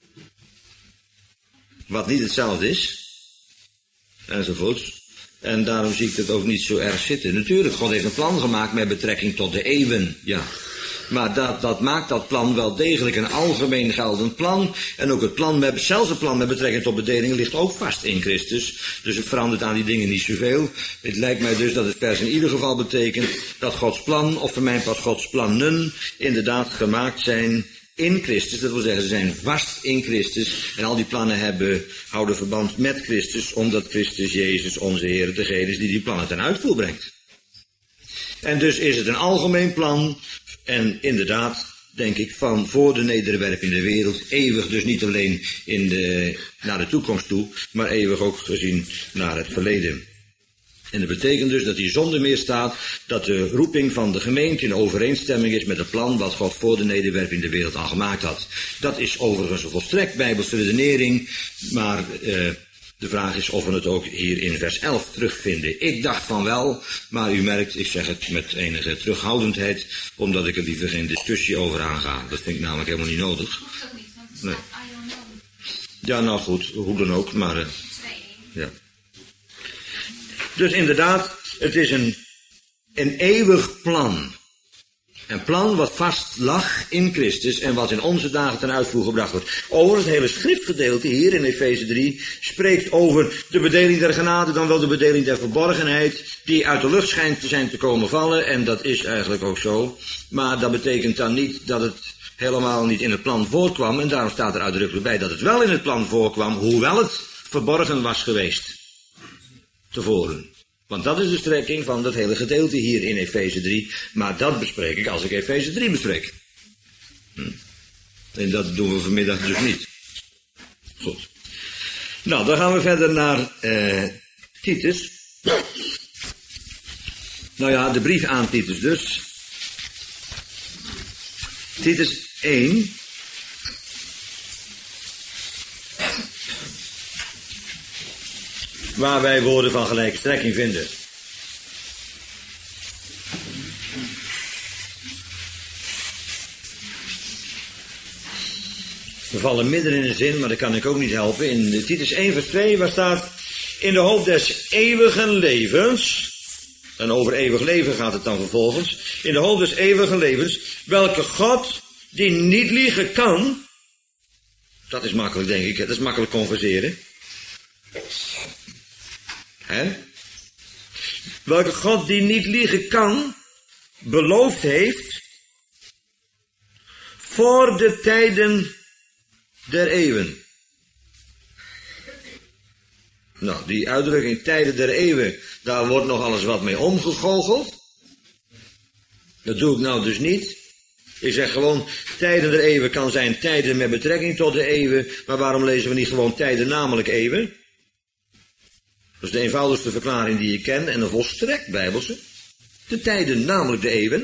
Speaker 1: wat niet hetzelfde is, enzovoort. En daarom zie ik het ook niet zo erg zitten. Natuurlijk, God heeft een plan gemaakt met betrekking tot de eeuwen, ja. Maar dat maakt dat plan wel degelijk een algemeen geldend plan. En ook zelfs het plan met betrekking tot bedeling ligt ook vast in Christus. Dus het verandert aan die dingen niet zoveel. Het lijkt mij dus dat het vers in ieder geval betekent dat Gods plan, of voor mijn part Gods plannen, inderdaad gemaakt zijn in Christus. Dat wil zeggen, ze zijn vast in Christus. En al die plannen houden verband met Christus, omdat Christus Jezus, onze Heer, degene is die die plannen ten uitvoer brengt. En dus is het een algemeen plan. En inderdaad, denk ik, van voor de nederwerping in de wereld, eeuwig dus niet alleen naar de toekomst toe, maar eeuwig ook gezien naar het verleden. En dat betekent dus dat hier zonder meer staat dat de roeping van de gemeente in overeenstemming is met het plan wat God voor de nederwerping in de wereld al gemaakt had. Dat is overigens een volstrekt bijbelse redenering, maar de vraag is of we het ook hier in vers 11 terugvinden. Ik dacht van wel, maar u merkt, ik zeg het met enige terughoudendheid, omdat ik er liever geen discussie over aanga. Dat vind ik namelijk helemaal niet nodig. Nee. Ja, nou goed, hoe dan ook, maar ja. Dus inderdaad, het is een eeuwig plan. Een plan wat vast lag in Christus en wat in onze dagen ten uitvoer gebracht wordt. Over het hele schriftgedeelte hier in Efeze 3 spreekt over de bedeling der genade, dan wel de bedeling der verborgenheid, die uit de lucht schijnt te zijn te komen vallen. En dat is eigenlijk ook zo. Maar dat betekent dan niet dat het helemaal niet in het plan voorkwam. En daarom staat er uitdrukkelijk bij dat het wel in het plan voorkwam, hoewel het verborgen was geweest. Tevoren. Want dat is de strekking van dat hele gedeelte hier in Efeze 3. Maar dat bespreek ik als ik Efeze 3 bespreek. En dat doen we vanmiddag dus niet. Goed. Nou, dan gaan we verder naar Titus. Nou ja, de brief aan Titus dus. Titus 1. Waar wij woorden van gelijke strekking vinden. We vallen midden in een zin, maar dat kan ik ook niet helpen. In Titus 1 vers 2, waar staat: in de hoop des eeuwigen levens, en over eeuwig leven gaat het dan vervolgens, in de hoop des eeuwigen levens, welke God, die niet liegen kan, dat is makkelijk denk ik, dat is makkelijk converseren. Welke God die niet liegen kan, beloofd heeft voor de tijden der eeuwen. Nou, die uitdrukking tijden der eeuwen, daar wordt nog alles wat mee omgegoocheld. Dat doe ik nou dus niet. Ik zeg gewoon, tijden der eeuwen kan zijn tijden met betrekking tot de eeuwen, maar waarom lezen we niet gewoon tijden namelijk eeuwen? Dat is de eenvoudigste verklaring die ik ken en een volstrekt bijbelse. De tijden namelijk de eeuwen.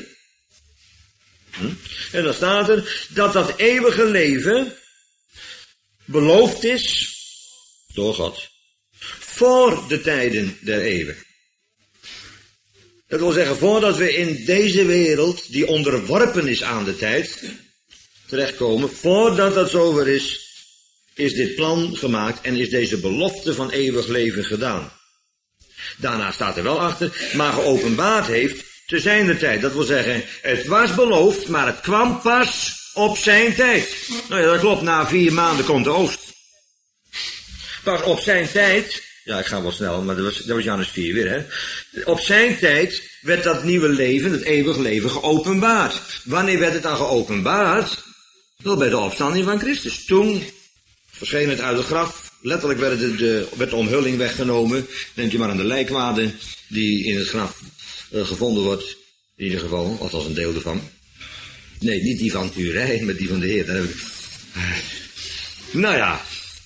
Speaker 1: En dan staat er dat dat eeuwige leven beloofd is door God voor de tijden der eeuwen. Dat wil zeggen, voordat we in deze wereld, die onderworpen is aan de tijd, terechtkomen, voordat dat zover is dit plan gemaakt en is deze belofte van eeuwig leven gedaan. Daarna staat er wel achter, maar geopenbaard heeft te zijner tijd. Dat wil zeggen, het was beloofd, maar het kwam pas op zijn tijd. Nou ja, dat klopt, na 4 maanden komt de oogst. Pas op zijn tijd, ja ik ga wel snel, maar dat was Johannes 4 weer, hè. Op zijn tijd werd dat nieuwe leven, het eeuwig leven, geopenbaard. Wanneer werd het dan geopenbaard? Wel bij de opstanding van Christus. Toen verscheen het uit het graf. Letterlijk werd de omhulling weggenomen. Denk je maar aan de lijkwade die in het graf gevonden wordt. In ieder geval, althans een deel ervan. Nee, niet die van Turijn, maar die van de Heer. Daar heb ik... Nou ja,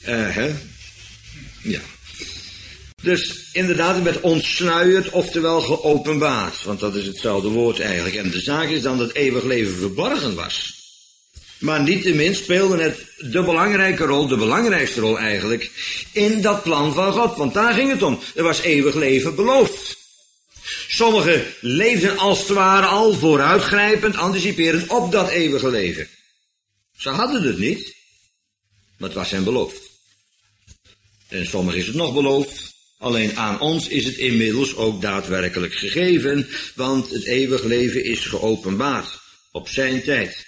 Speaker 1: ja. Dus inderdaad, het werd ontsluierd, oftewel geopenbaard. Want dat is hetzelfde woord eigenlijk. En de zaak is dan dat eeuwig leven verborgen was. Maar niettemin speelde het de belangrijke rol, de belangrijkste rol eigenlijk, in dat plan van God. Want daar ging het om. Er was eeuwig leven beloofd. Sommigen leefden als het ware al vooruitgrijpend, anticiperend op dat eeuwige leven. Ze hadden het niet, maar het was hen beloofd. En sommigen is het nog beloofd. Alleen aan ons is het inmiddels ook daadwerkelijk gegeven, want het eeuwig leven is geopenbaard op zijn tijd.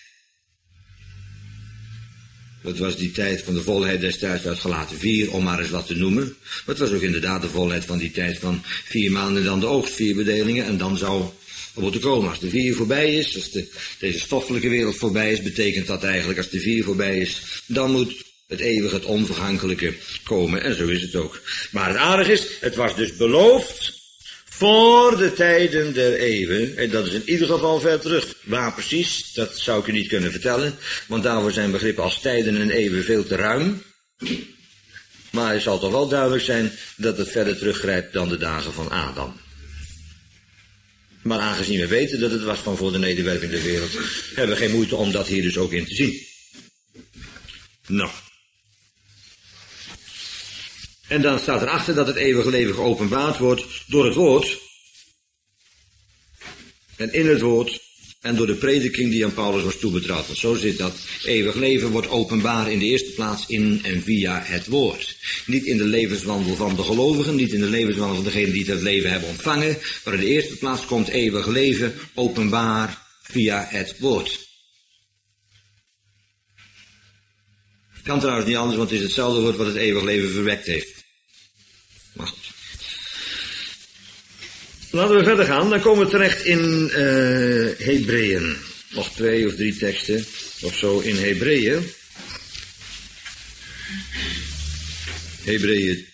Speaker 1: Dat was die tijd van de volheid destijds uit Galaten 4, om maar eens wat te noemen. Maar het was ook inderdaad de volheid van die tijd van 4 maanden dan de oogst, 4 bedelingen. En dan zou er moeten komen. Als de 4 voorbij is, als deze stoffelijke wereld voorbij is, betekent dat eigenlijk als de 4 voorbij is, dan moet het eeuwige, het onvergankelijke komen. En zo is het ook. Maar het aardige is, het was dus beloofd voor de tijden der eeuwen. En dat is in ieder geval ver terug. Waar precies, dat zou ik u niet kunnen vertellen. Want daarvoor zijn begrippen als tijden en eeuwen veel te ruim. Maar het zal toch wel duidelijk zijn dat het verder teruggrijpt dan de dagen van Adam. Maar aangezien we weten dat het was van voor de nederwerping der wereld, hebben we geen moeite om dat hier dus ook in te zien. Nou. En dan staat erachter dat het eeuwige leven geopenbaard wordt door het woord. En in het woord. En door de prediking die aan Paulus was toebetrouwd. Want zo zit dat. Eeuwig leven wordt openbaar in de eerste plaats in en via het woord. Niet in de levenswandel van de gelovigen. Niet in de levenswandel van degenen die het leven hebben ontvangen. Maar in de eerste plaats komt eeuwig leven openbaar via het woord. Het kan trouwens niet anders, want het is hetzelfde woord wat het eeuwig leven verwekt heeft. Maar goed. Laten we verder gaan. Dan komen we terecht in Hebreeën. Nog 2 of 3 teksten of zo in Hebreeën. Hebreeën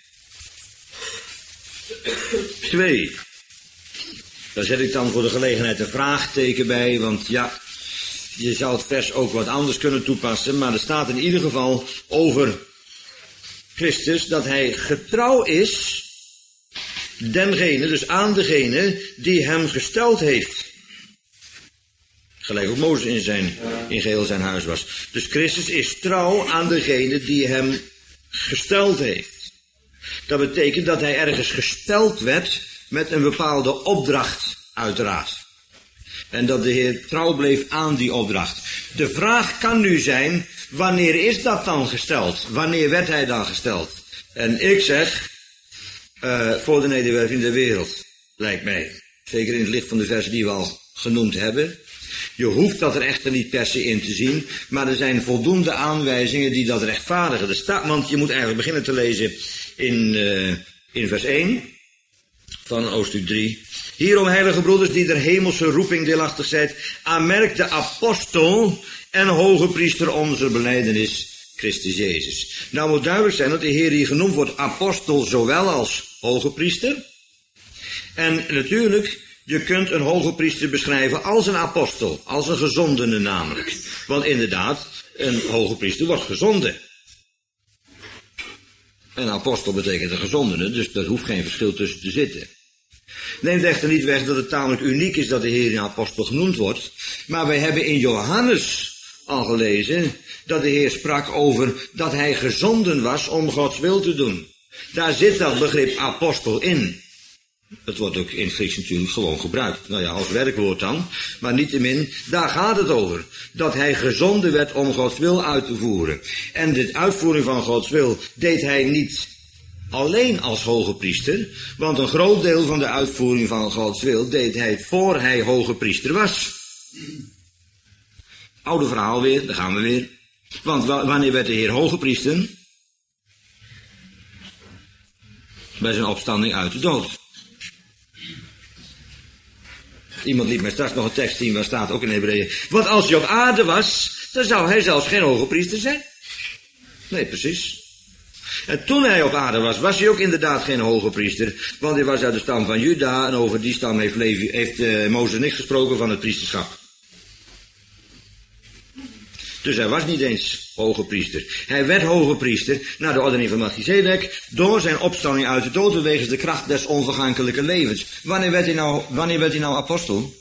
Speaker 1: 2. Daar zet ik dan voor de gelegenheid een vraagteken bij, want ja, je zou het vers ook wat anders kunnen toepassen, maar er staat in ieder geval over Christus dat hij getrouw is dengene, dus aan degene die hem gesteld heeft. Gelijk ook Mozes in geheel zijn huis was. Dus Christus is trouw aan degene die hem gesteld heeft. Dat betekent dat hij ergens gesteld werd met een bepaalde opdracht, uiteraard. En dat de Heer trouw bleef aan die opdracht. De vraag kan nu zijn, wanneer is dat dan gesteld? Wanneer werd hij dan gesteld? En ik zeg, voor de nederwerping der wereld, lijkt mij. Zeker in het licht van de versen die we al genoemd hebben. Je hoeft dat er echter niet per se in te zien, maar er zijn voldoende aanwijzingen die dat rechtvaardigen. Want je moet eigenlijk beginnen te lezen in vers 1. van hoofdstuk 3. Hierom, heilige broeders, die der hemelse roeping deelachtig zijt, aanmerkt de apostel en hoge priester onze belijdenis, Christus Jezus. Nou moet duidelijk zijn dat de Heer hier genoemd wordt apostel zowel als hoge priester. En natuurlijk, je kunt een hoge priester beschrijven als een apostel, als een gezondene namelijk. Want inderdaad, een hoge priester wordt gezonden. Een apostel betekent een gezondene, dus daar hoeft geen verschil tussen te zitten. Neemt echter niet weg dat het tamelijk uniek is dat de Heer een apostel genoemd wordt. Maar wij hebben in Johannes al gelezen dat de Heer sprak over dat hij gezonden was om Gods wil te doen. Daar zit dat begrip apostel in. Het wordt ook in het Grieks natuurlijk gewoon gebruikt. Nou ja, als werkwoord dan. Maar niettemin, daar gaat het over. Dat hij gezonden werd om Gods wil uit te voeren. En de uitvoering van Gods wil deed hij niet alleen als hoge priester. Want een groot deel van de uitvoering van Gods wil deed hij voor hij hoge priester was. Oude verhaal weer, daar gaan we weer. Want wanneer werd de Heer hoge priester? Bij zijn opstanding uit de dood. Iemand liet mij straks nog een tekst zien, waar staat ook in Hebreeën. Want als hij op aarde was, dan zou hij zelfs geen hoge priester zijn. Nee, precies. En toen hij op aarde was, was hij ook inderdaad geen hoge priester. Want hij was uit de stam van Juda en over die stam heeft Mozes niks gesproken van het priesterschap. Dus hij was niet eens hoge priester. Hij werd hoge priester naar de ordening van Melchizedek door zijn opstanding uit de dood wegens de kracht des onvergankelijke levens. Wanneer werd hij nou apostel?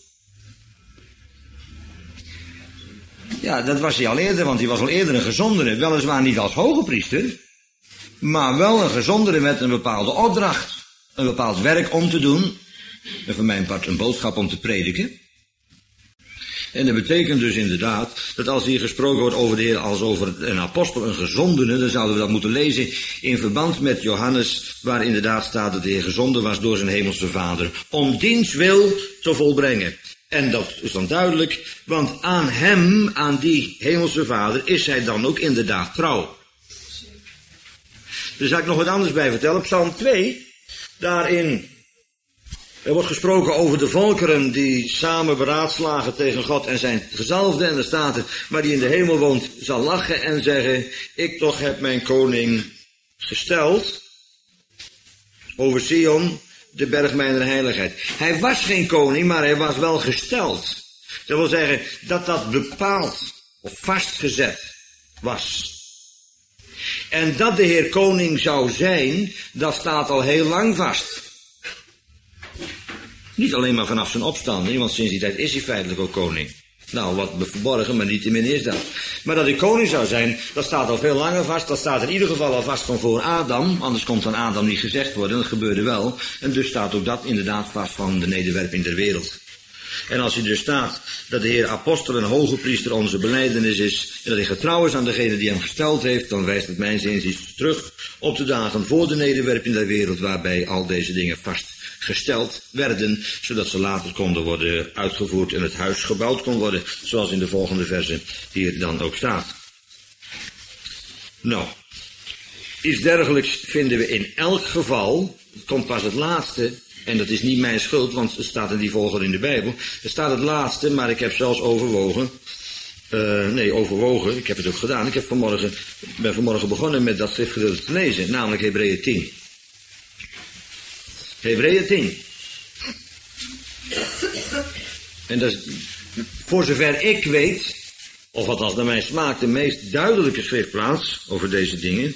Speaker 1: Ja, dat was hij al eerder, want hij was al eerder een gezondene. Weliswaar niet als hoge priester, maar wel een gezondene met een bepaalde opdracht. Een bepaald werk om te doen. En voor mijn part een boodschap om te prediken. En dat betekent dus inderdaad dat als hier gesproken wordt over de Heer als over een apostel, een gezondene, dan zouden we dat moeten lezen in verband met Johannes, waar inderdaad staat dat de Heer gezonden was door zijn hemelse Vader, om diens wil te volbrengen. En dat is dan duidelijk, want aan hem, aan die hemelse Vader, is hij dan ook inderdaad trouw. Dus zal ik nog wat anders bij vertellen. Psalm 2, daarin er wordt gesproken over de volkeren die samen beraadslagen tegen God en zijn gezalfde. En er staat er, maar die in de hemel woont, zal lachen en zeggen, ik toch heb mijn koning gesteld over Sion, de berg mijner heiligheid. Hij was geen koning, maar hij was wel gesteld. Dat wil zeggen dat dat bepaald of vastgezet was. En dat de Heer koning zou zijn, dat staat al heel lang vast. Niet alleen maar vanaf zijn opstanding, want sinds die tijd is hij feitelijk ook koning. Nou, wat verborgen, maar niettemin is dat. Maar dat hij koning zou zijn, dat staat al veel langer vast. Dat staat in ieder geval al vast van voor Adam. Anders komt van Adam niet gezegd worden, dat gebeurde wel. En dus staat ook dat inderdaad vast van de nederwerping der wereld. En als hij dus staat dat de Heer apostel en hoge priester onze belijdenis is, en dat hij getrouw is aan degene die hem gesteld heeft, dan wijst het mijns inziens terug op de dagen voor de nederwerping der wereld, waarbij al deze dingen vastgesteld werden, zodat ze later konden worden uitgevoerd en het huis gebouwd kon worden, zoals in de volgende verse hier dan ook staat. Nou, iets dergelijks vinden we in elk geval, het komt pas het laatste, en dat is niet mijn schuld, want het staat in die volgende in de Bijbel. Er staat het laatste, maar ik heb zelfs overwogen, ik heb het ook gedaan. Ik ben vanmorgen begonnen met dat schriftgedeelte te lezen, namelijk Hebreeën 10. Hebreeën 10. En dat is, voor zover ik weet, of wat als naar mijn smaak, de meest duidelijke schriftplaats over deze dingen.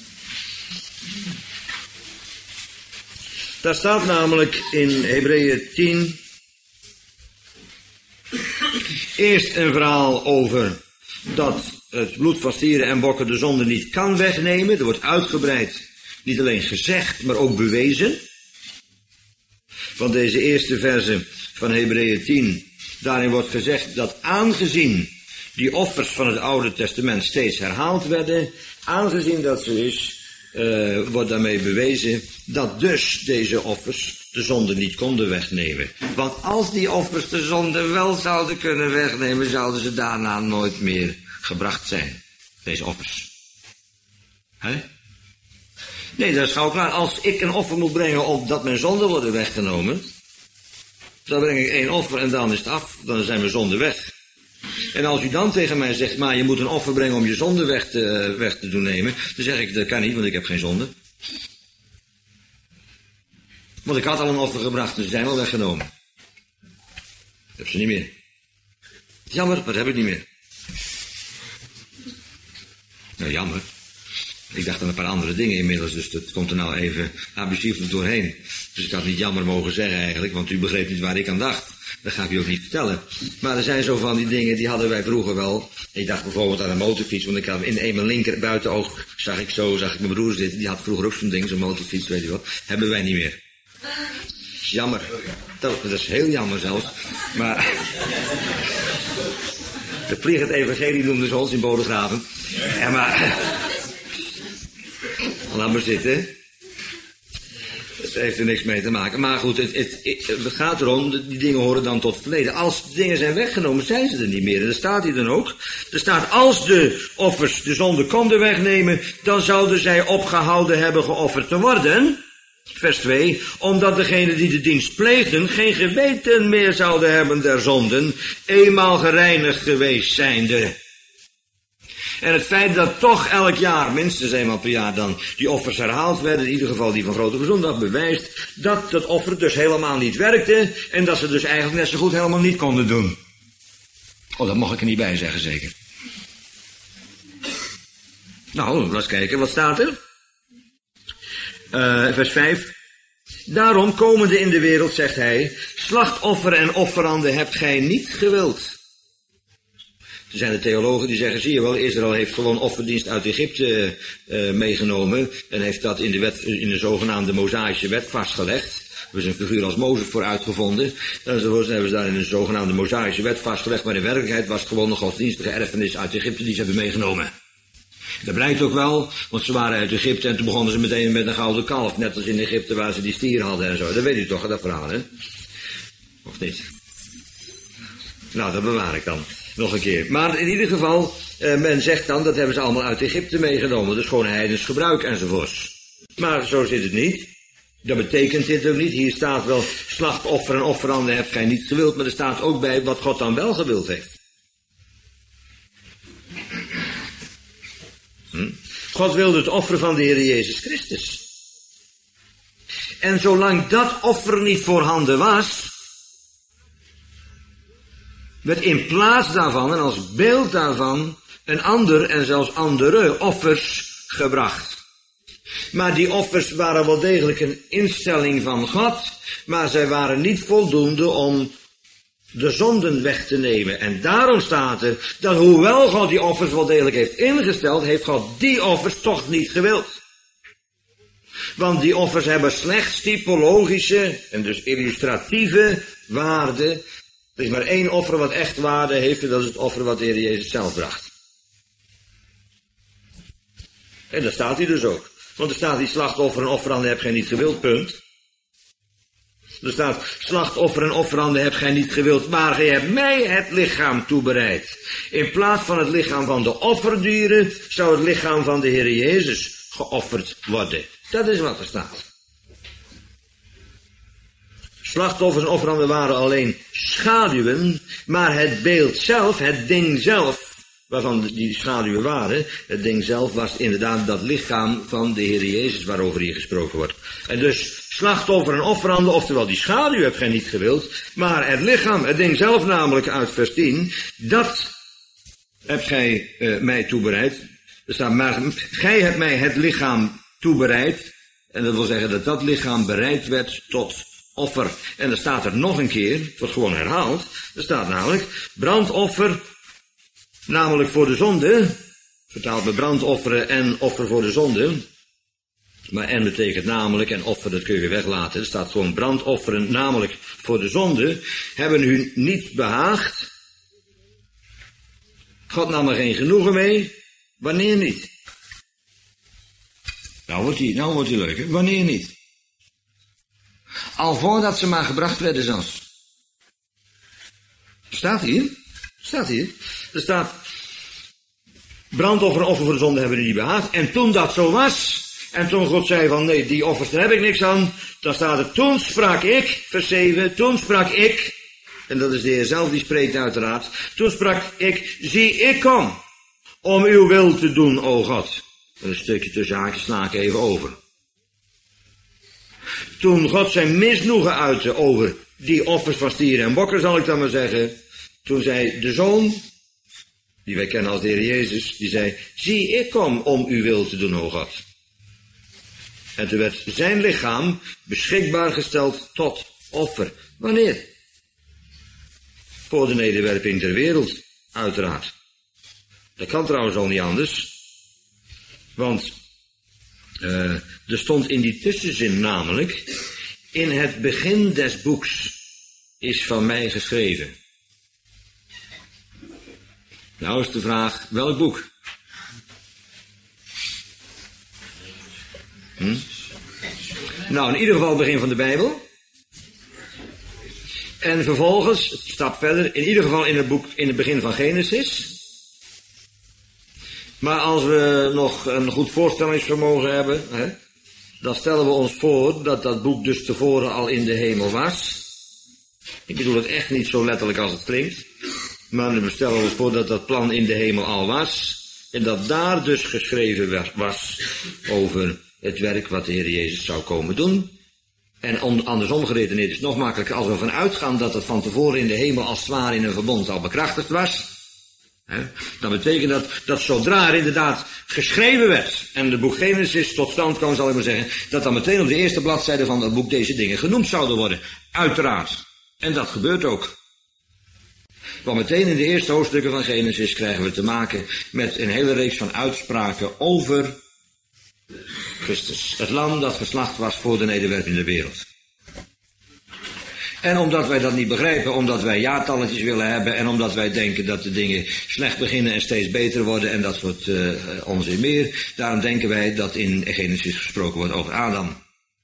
Speaker 1: Daar staat namelijk in Hebreeën 10 eerst een verhaal over dat het bloed van stieren en bokken de zonde niet kan wegnemen. Er wordt uitgebreid niet alleen gezegd, maar ook bewezen. Van deze eerste verse van Hebreeën 10, daarin wordt gezegd dat aangezien die offers van het Oude Testament steeds herhaald werden, aangezien dat zo is, wordt daarmee bewezen dat dus deze offers de zonde niet konden wegnemen. Want als die offers de zonde wel zouden kunnen wegnemen, zouden ze daarna nooit meer gebracht zijn. Deze offers. Nee, dat is gauw klaar. Als ik een offer moet brengen opdat mijn zonden worden weggenomen, dan breng ik 1 offer en dan is het af. Dan zijn mijn zonden weg. En als u dan tegen mij zegt, maar je moet een offer brengen om je zonde weg te doen nemen, dan zeg ik, dat kan niet, want ik heb geen zonde. Want ik had al een offer gebracht, dus ze zijn al weggenomen. Ik heb ze niet meer. Jammer, maar dat heb ik niet meer. Nou, jammer. Ik dacht aan een paar andere dingen inmiddels, dus dat komt er nou even abusief doorheen. Dus ik had niet jammer mogen zeggen eigenlijk, want u begreep niet waar ik aan dacht. Dat ga ik u ook niet vertellen. Maar er zijn zo van die dingen, die hadden wij vroeger wel. Ik dacht bijvoorbeeld aan een motorfiets, want ik had in mijn linker buitenoog, zag ik mijn broer zitten. Die had vroeger ook zo'n ding, zo'n motorfiets, weet je wel. Hebben wij niet meer. Jammer. Dat is heel jammer zelfs. Maar de Vliegend Evangelie noemden ze ons in Bodegraven. Ja, maar laat maar zitten. Het heeft er niks mee te maken. Maar goed, het gaat erom, die dingen horen dan tot het verleden. Als de dingen zijn weggenomen, zijn ze er niet meer. En daar staat hij dan ook. Er staat, als de offers de zonde konden wegnemen, dan zouden zij opgehouden hebben geofferd te worden. Vers 2, omdat degenen die de dienst pleegden geen geweten meer zouden hebben der zonden, eenmaal gereinigd geweest zijnde. En het feit dat toch elk jaar, minstens eenmaal per jaar dan, die offers herhaald werden, in ieder geval die van Grote Verzoendag, bewijst dat het offer dus helemaal niet werkte en dat ze dus eigenlijk net zo goed helemaal niet konden doen. Oh, dat mag ik er niet bij zeggen, zeker. Nou, laten we kijken, wat staat er? Vers 5. Daarom komende in de wereld, zegt hij, slachtoffer en offeranden hebt gij niet gewild. Er zijn de theologen die zeggen, zie je wel, Israël heeft gewoon offerdienst uit Egypte meegenomen en heeft dat in de zogenaamde Mosaïsche wet vastgelegd. Er is een figuur als Mozes voor uitgevonden. Enzovoort hebben ze daar in de zogenaamde Mosaïsche wet vastgelegd, maar in werkelijkheid was het gewoon een godsdienstige erfenis uit Egypte die ze hebben meegenomen. Dat blijkt ook wel, want ze waren uit Egypte en toen begonnen ze meteen met een gouden kalf, net als in Egypte waar ze die stier hadden en zo. Dat weet u toch, dat verhaal, hè? Of niet? Nou, dat bewaar ik dan. Nog een keer. Maar in ieder geval, men zegt dan, dat hebben ze allemaal uit Egypte meegenomen. Dus gewoon heidens gebruik enzovoorts. Maar zo zit het niet. Dat betekent dit ook niet. Hier staat wel, slachtoffer en offeranden hebt gij niet gewild. Maar er staat ook bij wat God dan wel gewild heeft. God wilde het offer van de Heer Jezus Christus. En zolang dat offer niet voorhanden was, werd in plaats daarvan en als beeld daarvan een ander en zelfs andere offers gebracht. Maar die offers waren wel degelijk een instelling van God, maar zij waren niet voldoende om de zonden weg te nemen. En daarom staat er dat hoewel God die offers wel degelijk heeft ingesteld, heeft God die offers toch niet gewild. Want die offers hebben slechts typologische en dus illustratieve waarde. Er is maar één offer wat echt waarde heeft en dat is het offer wat de Heer Jezus zelf bracht. En daar staat hij dus ook. Want er staat die slachtoffer en offeranden heb gij niet gewild, punt. Er staat, slachtoffer en offeranden hebt gij niet gewild, maar gij hebt mij het lichaam toebereid. In plaats van het lichaam van de offerdieren, zou het lichaam van de Heer Jezus geofferd worden. Dat is wat er staat. Slachtoffers en offeranden waren alleen schaduwen, maar het beeld zelf, het ding zelf, waarvan die schaduwen waren, het ding zelf was inderdaad dat lichaam van de Heer Jezus waarover hier gesproken wordt. En dus slachtoffer en offeranden, oftewel die schaduw hebt gij niet gewild, maar het lichaam, het ding zelf namelijk uit vers 10, dat hebt gij mij toebereid. Er staat, maar gij hebt mij het lichaam toebereid, en dat wil zeggen dat dat lichaam bereid werd tot offer. En dan staat er nog een keer, het wordt gewoon herhaald, er staat namelijk brandoffer, namelijk voor de zonde, vertaald met brandofferen en offer voor de zonde. Maar en betekent namelijk, en offer, dat kun je weer weglaten. Er staat gewoon brandofferen, namelijk voor de zonde, hebben u niet behaagd. God nam er geen genoegen mee. Wanneer niet? Nou wordt die leuk, hè? Wanneer niet? Al voordat ze maar gebracht werden zelfs. Staat hier? Er staat, brandoffer en offer voor de zonde hebben u niet behaagd. En toen dat zo was, En toen God zei van nee, die offers, daar heb ik niks aan. Dan staat er, toen sprak ik, vers 7, toen sprak ik. En dat is de Heer zelf die spreekt uiteraard. Toen sprak ik, zie ik kom om uw wil te doen, o God. Een stukje tussen haakjes sla ik even over. Toen God zijn misnoegen uitte over die offers van stieren en bokken, zal ik dan maar zeggen. Toen zei de Zoon, die wij kennen als de Heer Jezus, die zei, zie ik kom om uw wil te doen, o God. En toen werd zijn lichaam beschikbaar gesteld tot offer. Wanneer? Voor de nederwerping ter wereld, uiteraard. Dat kan trouwens al niet anders. Want er stond in die tussenzin namelijk, in het begin des boeks is van mij geschreven. Nou is de vraag, welk boek? Nou, in ieder geval het begin van de Bijbel. En vervolgens, een stap verder, in ieder geval in het boek, in het begin van Genesis. Maar als we nog een goed voorstellingsvermogen hebben, dan stellen we ons voor dat dat boek dus tevoren al in de hemel was. Ik bedoel het echt niet zo letterlijk als het klinkt. Maar we stellen ons voor dat dat plan in de hemel al was. En dat daar dus geschreven was over het werk wat de Heer Jezus zou komen doen. En andersom geredeneerd is het nog makkelijker als we ervan uitgaan dat het van tevoren in de hemel als het ware in een verbond al bekrachtigd was. Dan betekent dat zodra er inderdaad geschreven werd en het boek Genesis tot stand kwam, zal ik maar zeggen, dat dan meteen op de eerste bladzijde van dat boek deze dingen genoemd zouden worden. Uiteraard. En dat gebeurt ook. Want meteen in de eerste hoofdstukken van Genesis krijgen we te maken met een hele reeks van uitspraken over Christus. Het lam dat geslacht was voor de nederwerping in de wereld. En omdat wij dat niet begrijpen, omdat wij jaartalletjes willen hebben en omdat wij denken dat de dingen slecht beginnen en steeds beter worden en dat soort onzin meer, daarom denken wij dat in Genesis gesproken wordt over Adam.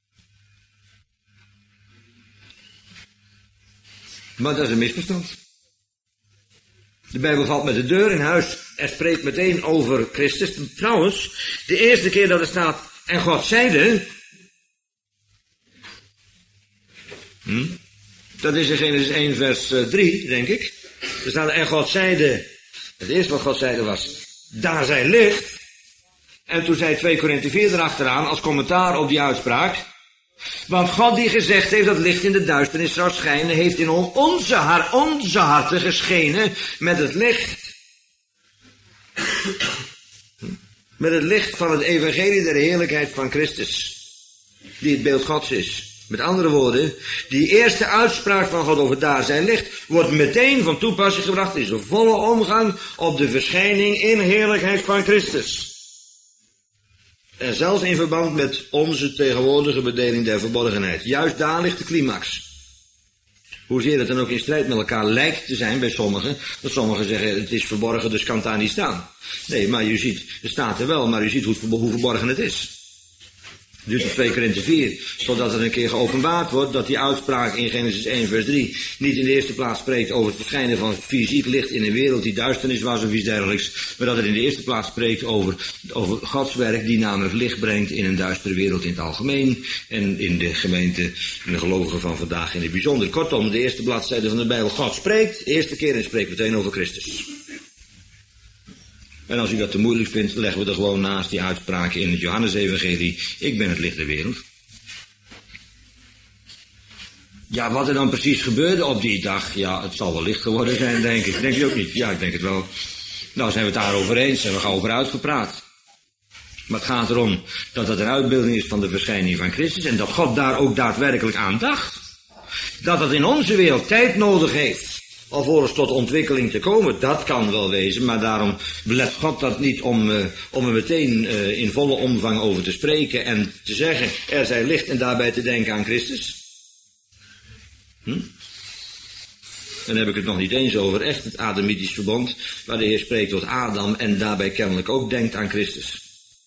Speaker 1: Maar dat is een misverstand. De Bijbel valt met de deur in huis en spreekt meteen over Christus. Trouwens, de eerste keer dat er staat, en God zeide, dat is in Genesis 1 vers 3, denk ik. Er staat, en God zeide, het eerste wat God zeide was, daar zij licht. En toen zei 2 Korinthe 4 erachteraan, als commentaar op die uitspraak, want God die gezegd heeft dat licht in de duisternis zou schijnen, heeft in onze harten geschenen met het licht. Met het licht van het evangelie der heerlijkheid van Christus, die het beeld Gods is. Met andere woorden, die eerste uitspraak van God over daar zijn licht, wordt meteen van toepassing gebracht in zijn volle omgang op de verschijning in heerlijkheid van Christus. En zelfs in verband met onze tegenwoordige bedeling der verborgenheid. Juist daar ligt de climax. Hoezeer het dan ook in strijd met elkaar lijkt te zijn bij sommigen. Dat sommigen zeggen het is verborgen, dus kan het daar niet staan. Nee, maar u ziet, het staat er wel, maar u ziet hoe verborgen het is. Duurt tot 2 Korinthe 4, totdat het een keer geopenbaard wordt dat die uitspraak in Genesis 1 vers 3 niet in de eerste plaats spreekt over het verschijnen van fysiek licht in een wereld die duisternis was of iets dergelijks, maar dat het in de eerste plaats spreekt over Gods werk die namelijk licht brengt in een duistere wereld in het algemeen en in de gemeente, in de gelovigen van vandaag in het bijzonder. Kortom, de eerste bladzijde van de Bijbel, God spreekt, de eerste keer en spreekt meteen over Christus. En als u dat te moeilijk vindt, leggen we er gewoon naast die uitspraken in het Johannesevangelie. Ik ben het licht der wereld. Ja, wat er dan precies gebeurde op die dag, ja, het zal wel licht geworden zijn, denk ik. Denk je ook niet? Ja, ik denk het wel. Nou, zijn we het daarover eens en we gaan over uitgepraat. Maar het gaat erom dat het een uitbeelding is van de verschijning van Christus en dat God daar ook daadwerkelijk aan dacht. Dat het in onze wereld tijd nodig heeft alvorens tot ontwikkeling te komen, dat kan wel wezen, maar daarom belet God dat niet om er meteen in volle omvang over te spreken en te zeggen, er zij licht en daarbij te denken aan Christus. Dan heb ik het nog niet eens over echt het Adamitisch verbond, waar de Heer spreekt tot Adam en daarbij kennelijk ook denkt aan Christus.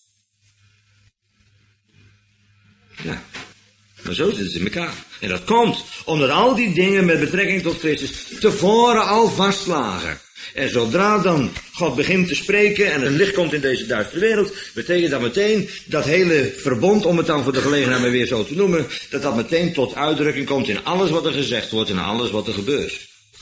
Speaker 1: Ja. Maar zo zitten ze in elkaar. En dat komt omdat al die dingen met betrekking tot Christus tevoren al vastlagen. En zodra dan God begint te spreken en het licht komt in deze duistere wereld, betekent dat meteen dat hele verbond, om het dan voor de gelegenheid maar weer zo te noemen, dat meteen tot uitdrukking komt in alles wat er gezegd wordt en alles wat er gebeurt.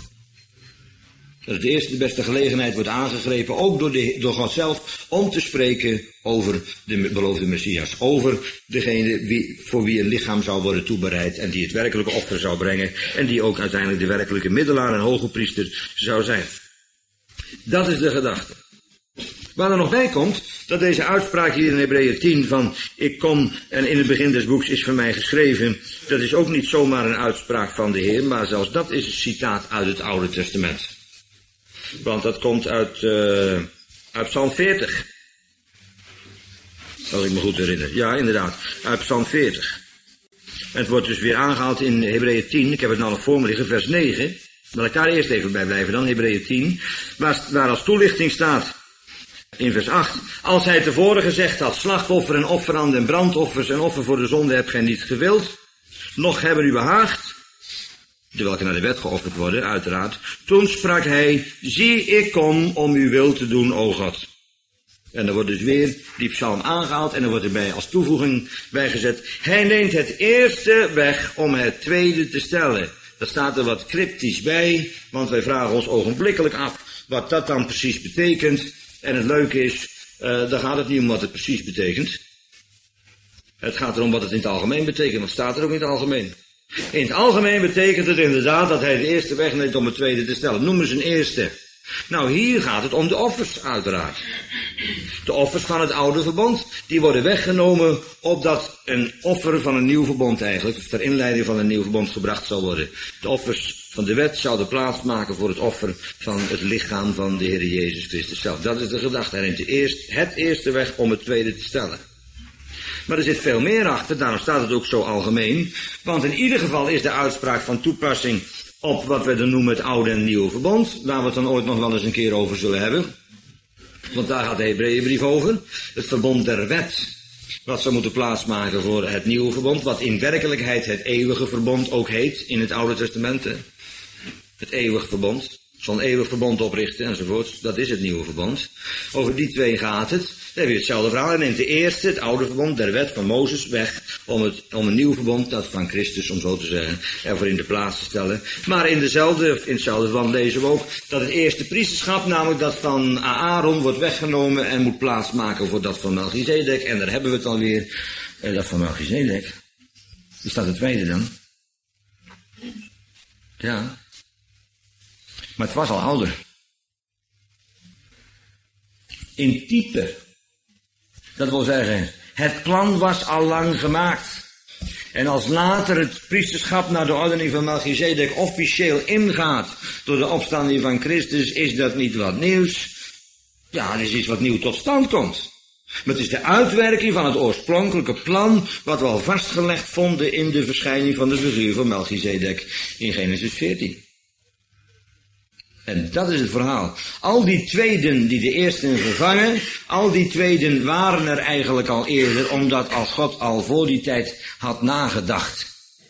Speaker 1: Dat de eerste de beste gelegenheid wordt aangegrepen, ook door God zelf, om te spreken over de beloofde Messias. Over degene voor wie een lichaam zou worden toebereid en die het werkelijke offer zou brengen en die ook uiteindelijk de werkelijke middelaar en hoge priester zou zijn. Dat is de gedachte. Waar er nog bij komt, dat deze uitspraak hier in Hebreeën 10 van ik kom en in het begin des boeks is van mij geschreven, dat is ook niet zomaar een uitspraak van de Heer, maar zelfs dat is een citaat uit het Oude Testament. Want dat komt uit Psalm 40. Als ik me goed herinner. Ja, inderdaad. Uit Psalm 40. En het wordt dus weer aangehaald in Hebreeën 10. Ik heb het nou nog voor me liggen, vers 9. Laat ik daar eerst even bij blijven dan, Hebreeën 10. Waar als toelichting staat, in vers 8. Als hij tevoren gezegd had, slachtoffer en offeranden en brandoffers en offer voor de zonde hebt gij niet gewild, noch hebben u behaagd, de welke naar de wet geofferd worden, uiteraard. Toen sprak hij, zie ik kom om uw wil te doen, o God. En er wordt dus weer die psalm aangehaald en er wordt erbij als toevoeging bijgezet. Hij neemt het eerste weg om het tweede te stellen. Dat staat er wat cryptisch bij, want wij vragen ons ogenblikkelijk af wat dat dan precies betekent. En het leuke is, dan gaat het niet om wat het precies betekent. Het gaat erom wat het in het algemeen betekent, want het staat er ook in het algemeen. In het algemeen betekent het inderdaad dat hij de eerste weg neemt om het tweede te stellen. Noem eens een eerste. Nou, hier gaat het om de offers, uiteraard. De offers van het oude verbond, die worden weggenomen opdat een offer van een nieuw verbond eigenlijk, ter inleiding van een nieuw verbond gebracht zal worden. De offers van de wet zouden plaatsmaken voor het offer van het lichaam van de Heer Jezus Christus zelf. Dat is de gedachte. Hij neemt het eerste weg om het tweede te stellen. Maar er zit veel meer achter, daarom staat het ook zo algemeen. Want in ieder geval is de uitspraak van toepassing op wat we dan noemen het oude en nieuwe verbond, waar we het dan ooit nog wel eens een keer over zullen hebben. Want daar gaat de Hebreeënbrief over. Het verbond der wet, wat zou moeten plaatsmaken voor het nieuwe verbond, wat in werkelijkheid het eeuwige verbond ook heet in het Oude Testament. Hè? Het eeuwige verbond. Zo'n eeuwig verbond oprichten enzovoort. Dat is het nieuwe verbond. Over die twee gaat het. Dan heb je hetzelfde verhaal. Hij neemt de eerste, het oude verbond der wet van Mozes, weg om een nieuw verbond, dat van Christus, om zo te zeggen, ervoor in de plaats te stellen. Maar in hetzelfde verband lezen we ook dat het eerste priesterschap, namelijk dat van Aaron, wordt weggenomen en moet plaatsmaken voor dat van Melchizedek. En daar hebben we het alweer, dat van Melchizedek. Is dat het tweede dan? Ja. Maar het was al ouder. In type. Dat wil zeggen, het plan was al lang gemaakt. En als later het priesterschap naar de ordening van Melchizedek officieel ingaat door de opstanding van Christus, is dat niet wat nieuws. Ja, het is iets wat nieuw tot stand komt. Maar het is de uitwerking van het oorspronkelijke plan wat we al vastgelegd vonden in de verschijning van de figuur van Melchizedek in Genesis 14. En dat is het verhaal. Al die tweeden die de eersten vervangen, al die tweeden waren er eigenlijk al eerder, omdat als God al voor die tijd had nagedacht.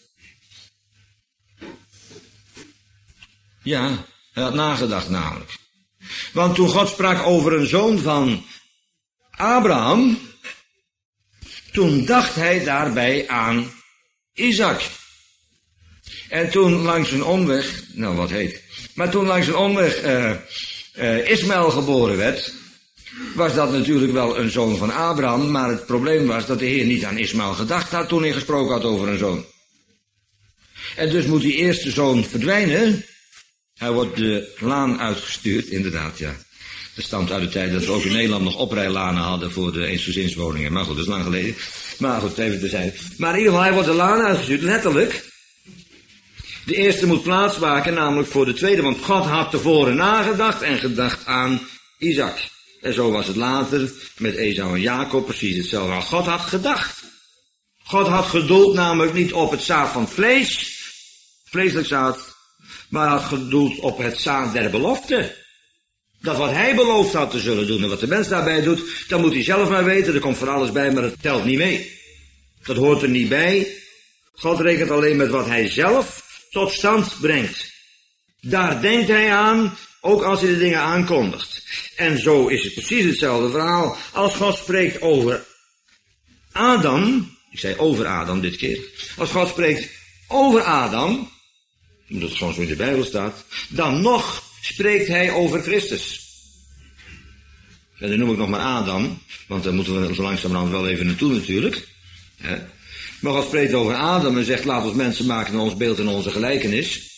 Speaker 1: Ja, hij had nagedacht namelijk. Want toen God sprak over een zoon van Abraham, toen dacht hij daarbij aan Isaac. En toen langs een omweg, nou wat heet, maar toen langs een omweg Ismaël geboren werd, was dat natuurlijk wel een zoon van Abraham, maar het probleem was dat de Heer niet aan Ismaël gedacht had toen hij gesproken had over een zoon. En dus moet die eerste zoon verdwijnen. Hij wordt de laan uitgestuurd, inderdaad, ja. Dat stamt uit de tijd dat we ook in Nederland nog oprijlanen hadden voor de eensgezinswoningen. Maar goed, dat is lang geleden. Maar goed, even terzijde. Maar in ieder geval, hij wordt de laan uitgestuurd, letterlijk. De eerste moet plaatsmaken, namelijk voor de tweede, want God had tevoren nagedacht en gedacht aan Isaac. En zo was het later met Esau en Jacob precies hetzelfde. God had gedacht. God had gedoeld namelijk niet op het zaad van vlees, vleeselijk zaad, maar had gedoeld op het zaad der belofte. Dat wat hij beloofd had te zullen doen en wat de mens daarbij doet, dan moet hij zelf maar weten. Er komt voor alles bij, maar dat telt niet mee. Dat hoort er niet bij. God rekent alleen met wat hij zelf tot stand brengt. Daar denkt hij aan, ook als hij de dingen aankondigt. En zo is het precies hetzelfde verhaal. Als God spreekt over Adam, ik zei over Adam dit keer. Als God spreekt over Adam, omdat het gewoon zo in de Bijbel staat, dan nog spreekt hij over Christus. En dan noem ik nog maar Adam, want daar moeten we zo langzamerhand wel even naartoe natuurlijk. Maar God spreekt over Adam en zegt, laat ons mensen maken naar ons beeld en onze gelijkenis.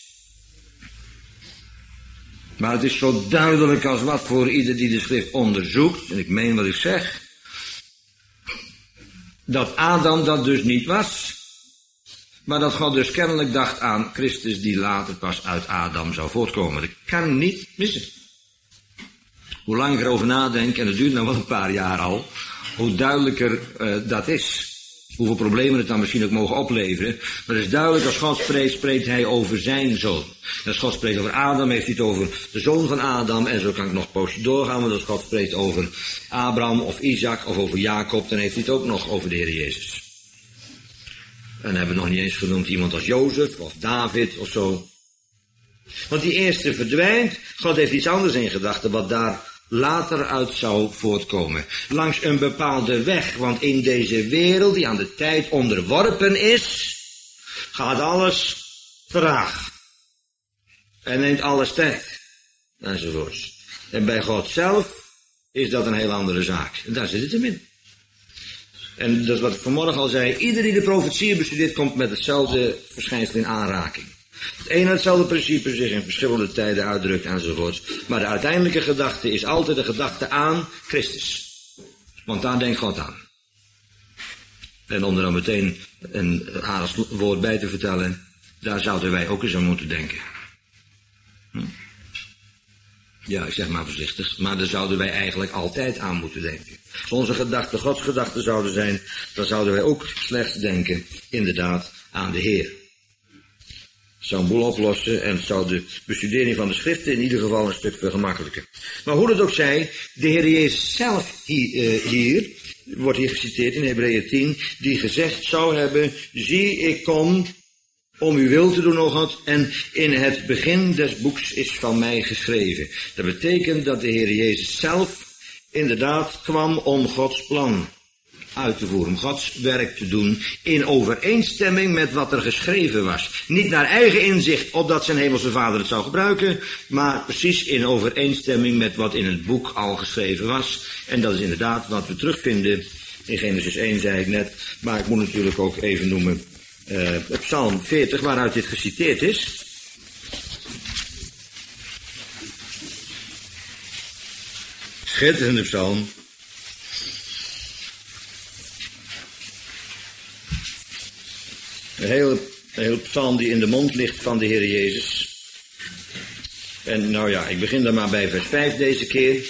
Speaker 1: Maar het is zo duidelijk als wat voor ieder die de schrift onderzoekt, en ik meen wat ik zeg, dat Adam dat dus niet was. Maar dat God dus kennelijk dacht aan Christus die later pas uit Adam zou voortkomen. Dat kan niet missen. Hoe langer ik erover nadenk, en het duurt nou wel een paar jaar al, hoe duidelijker dat is. Hoeveel problemen het dan misschien ook mogen opleveren. Maar het is duidelijk, als God spreekt, spreekt hij over zijn zoon. En als God spreekt over Adam, heeft hij het over de zoon van Adam. En zo kan ik nog een poosje doorgaan, want als God spreekt over Abraham of Isaac of over Jacob, dan heeft hij het ook nog over de Heer Jezus. En dan hebben we nog niet eens genoemd iemand als Jozef of David of zo. Want die eerste verdwijnt. God heeft iets anders in gedachten wat daar later uit zou voortkomen. Langs een bepaalde weg, want in deze wereld die aan de tijd onderworpen is, gaat alles traag. En neemt alles tijd. Enzovoorts. En bij God zelf is dat een heel andere zaak. En daar zit het hem in. En dat is wat ik vanmorgen al zei. Ieder die de profetieën bestudeert komt met hetzelfde verschijnsel in aanraking. Het een en hetzelfde principe zich in verschillende tijden uitdrukt enzovoorts. Maar de uiteindelijke gedachte is altijd de gedachte aan Christus. Want daar denkt God aan. En om er dan meteen een aardig woord bij te vertellen, daar zouden wij ook eens aan moeten denken. Ja, ik zeg maar voorzichtig, maar daar zouden wij eigenlijk altijd aan moeten denken. Als onze gedachten Gods gedachten zouden zijn, dan zouden wij ook slechts denken, inderdaad, aan de Heer. Het zou een boel oplossen en het zou de bestudering van de schriften in ieder geval een stuk vergemakkelijken. Maar hoe het ook zij, de Heer Jezus zelf hier, wordt hier geciteerd in Hebreeën 10, die gezegd zou hebben, zie ik kom om uw wil te doen, o God, en in het begin des boeks is van mij geschreven. Dat betekent dat de Heer Jezus zelf inderdaad kwam om Gods plan uit te voeren, om Gods werk te doen, in overeenstemming met wat er geschreven was. Niet naar eigen inzicht, opdat zijn hemelse Vader het zou gebruiken, maar precies in overeenstemming met wat in het boek al geschreven was. En dat is inderdaad wat we terugvinden in Genesis 1, zei ik net, maar ik moet natuurlijk ook even noemen Psalm 40, waaruit dit geciteerd is. Schitterende psalm. Een hele psalm die in de mond ligt van de Heer Jezus. En nou ja, ik begin dan maar bij vers 5 deze keer.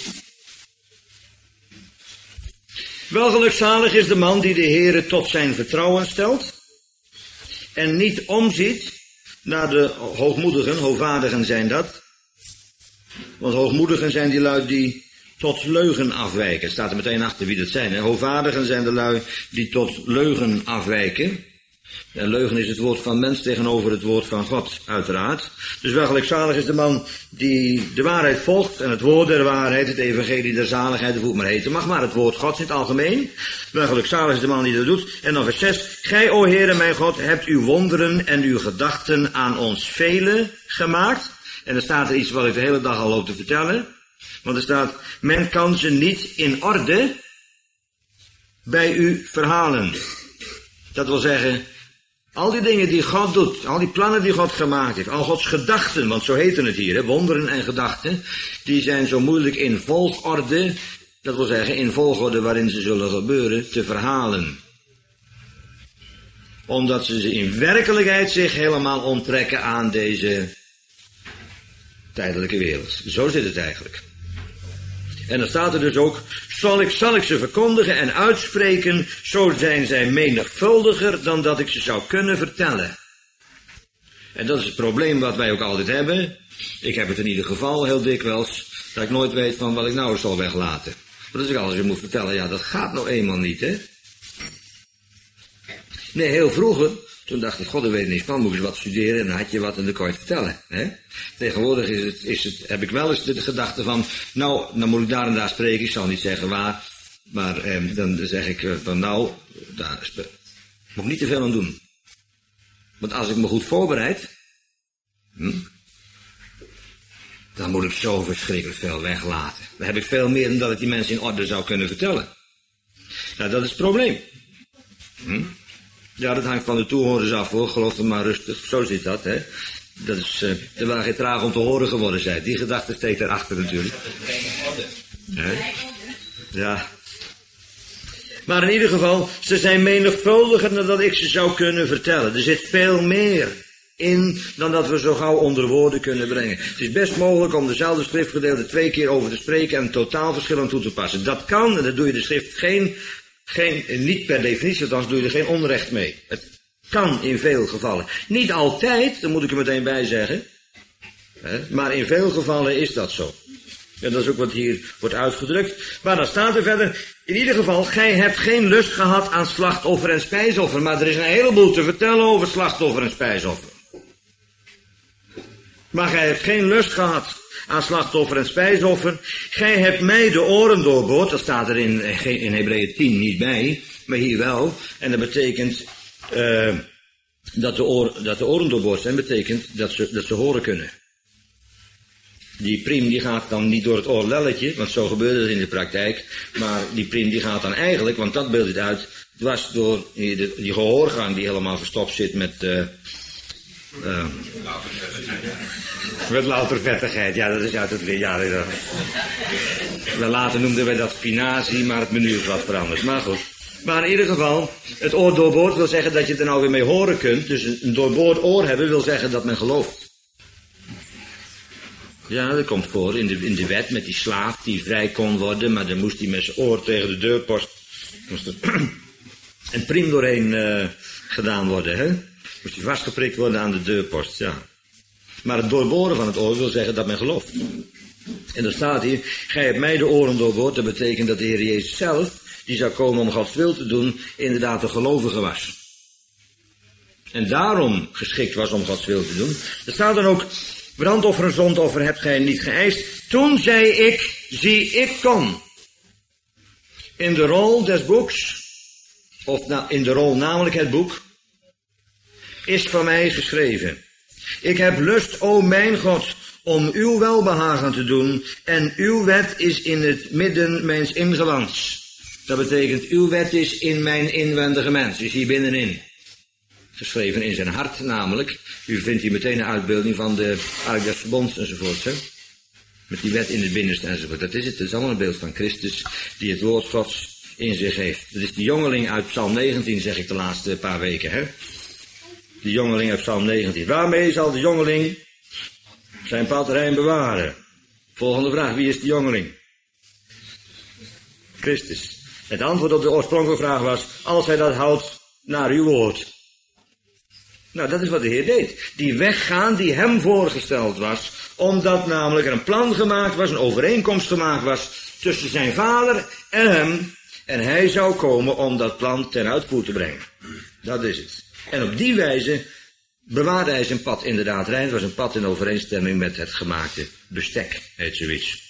Speaker 1: Wel gelukzalig is de man die de Heere tot zijn vertrouwen stelt en niet omziet naar de hoogmoedigen, hoogvaardigen zijn dat. Want hoogmoedigen zijn die lui die tot leugen afwijken. Het staat er meteen achter wie dat zijn. Hè? Hoogvaardigen zijn de lui die tot leugen afwijken. En leugen is het woord van mens tegenover het woord van God, uiteraard. Dus wel gelukzalig is de man die de waarheid volgt en het woord der waarheid, het evangelie der zaligheid, hoe het maar heten mag, maar het woord Gods in het algemeen. Wel gelukzalig is de man die dat doet. En dan vers 6. Gij, o Heere mijn God, hebt uw wonderen en uw gedachten aan ons velen gemaakt. En er staat er iets wat ik de hele dag al loop te vertellen. Want er staat, men kan ze niet in orde bij u verhalen. Dat wil zeggen, al die dingen die God doet, al die plannen die God gemaakt heeft, al Gods gedachten, want zo heten het hier, hè, wonderen en gedachten, die zijn zo moeilijk in volgorde, dat wil zeggen in volgorde waarin ze zullen gebeuren, te verhalen. Omdat ze in werkelijkheid zich helemaal onttrekken aan deze tijdelijke wereld. Zo zit het eigenlijk. En dan staat er dus ook, zal ik ze verkondigen en uitspreken, zo zijn zij menigvuldiger dan dat ik ze zou kunnen vertellen. En dat is het probleem wat wij ook altijd hebben. Ik heb het in ieder geval heel dikwijls, dat ik nooit weet van wat ik nou zal weglaten. Maar als ik alles weer moet vertellen, ja, dat gaat nou eenmaal niet, hè. Nee, heel vroeger, Toen dacht ik, god, daar weet ik niks van, moet ik eens wat studeren en dan had je wat en dan kon je het vertellen. Hè? Tegenwoordig heb ik wel eens de gedachte van, nou, dan moet ik daar en daar spreken, ik zal niet zeggen waar, maar dan zeg ik van nou, daar moet ik niet te veel aan doen. Want als ik me goed voorbereid, dan moet ik zo verschrikkelijk veel weglaten. Dan heb ik veel meer dan dat ik die mensen in orde zou kunnen vertellen. Nou, dat is het probleem. Ja, dat hangt van de toehoorders af hoor, geloof me maar rustig. Zo zit dat, hè. Dat is, terwijl je traag om te horen geworden bent. Die gedachte steekt daarachter natuurlijk. Ja. Maar in ieder geval, ze zijn menigvuldiger dan dat ik ze zou kunnen vertellen. Er zit veel meer in dan dat we zo gauw onder woorden kunnen brengen. Het is best mogelijk om dezelfde schriftgedeelte 2 keer over te spreken en totaal verschillend toe te passen. Dat kan en dat doe je de schrift niet per definitie, want anders doe je er geen onrecht mee. Het kan in veel gevallen. Niet altijd, daar moet ik er meteen bij zeggen. Maar in veel gevallen is dat zo. En dat is ook wat hier wordt uitgedrukt. Maar dan staat er verder, in ieder geval, gij hebt geen lust gehad aan slachtoffer en spijsoffer. Maar er is een heleboel te vertellen over slachtoffer en spijsoffer. Maar gij hebt geen lust gehad aan slachtoffer en spijsoffer. Gij hebt mij de oren doorboord. Dat staat er in Hebreeën 10 niet bij, maar hier wel. En dat betekent dat de oren doorboord zijn, betekent dat ze horen kunnen. Die priem die gaat dan niet door het oorlelletje, want zo gebeurt het in de praktijk. Maar die priem die gaat dan eigenlijk, want dat beeldt het uit, dwars door die gehoorgang die helemaal verstopt zit met louter vettigheid. Ja, dat is uit het ja. Later noemden wij dat spinazie, maar het menu is wat veranderd. Maar goed. Maar in ieder geval, het oor doorboord wil zeggen dat je er nou weer mee horen kunt. Dus een doorboord oor hebben wil zeggen dat men gelooft. Ja, dat komt voor in de wet met die slaaf die vrij kon worden, maar dan moest hij met zijn oor tegen de deurpost een priem doorheen gedaan worden, hè? Moest hij vastgeprikt worden aan de deurpost, ja. Maar het doorboren van het oor wil zeggen dat men gelooft. En dan staat hier, gij hebt mij de oren doorboord, dat betekent dat de Heer Jezus zelf, die zou komen om Gods wil te doen, inderdaad een gelovige was. En daarom geschikt was om Gods wil te doen. Er staat dan ook, brandoffer en zondoffer hebt gij niet geëist. Toen zei ik, zie ik kom. In de rol des boeks, in de rol namelijk het boek, is van mij geschreven. Ik heb lust, o mijn God, om uw welbehagen te doen, en uw wet is in het midden mijns ingewants. Dat betekent, uw wet is in mijn inwendige mens, is hier binnenin. Geschreven in zijn hart namelijk. U vindt hier meteen een uitbeelding van de Ark des Verbonds enzovoort. Hè? Met die wet in het binnenste enzovoort. Dat is het. Het is allemaal een beeld van Christus die het woord Gods in zich heeft. Dat is die jongeling uit Psalm 19, zeg ik de laatste paar weken. Hè? Die jongeling uit Psalm 19. Waarmee zal de jongeling zijn pad rein bewaren? Volgende vraag. Wie is de jongeling? Christus. Het antwoord op de oorspronkelijke vraag was, als hij dat houdt naar uw woord. Nou, dat is wat de Heer deed. Die weggaan die hem voorgesteld was, omdat namelijk er een plan gemaakt was, een overeenkomst gemaakt was tussen zijn vader en hem. En hij zou komen om dat plan ten uitvoer te brengen. Dat is het. En op die wijze bewaarde hij zijn pad inderdaad rein. Het was een pad in overeenstemming met het gemaakte bestek, heet zoiets.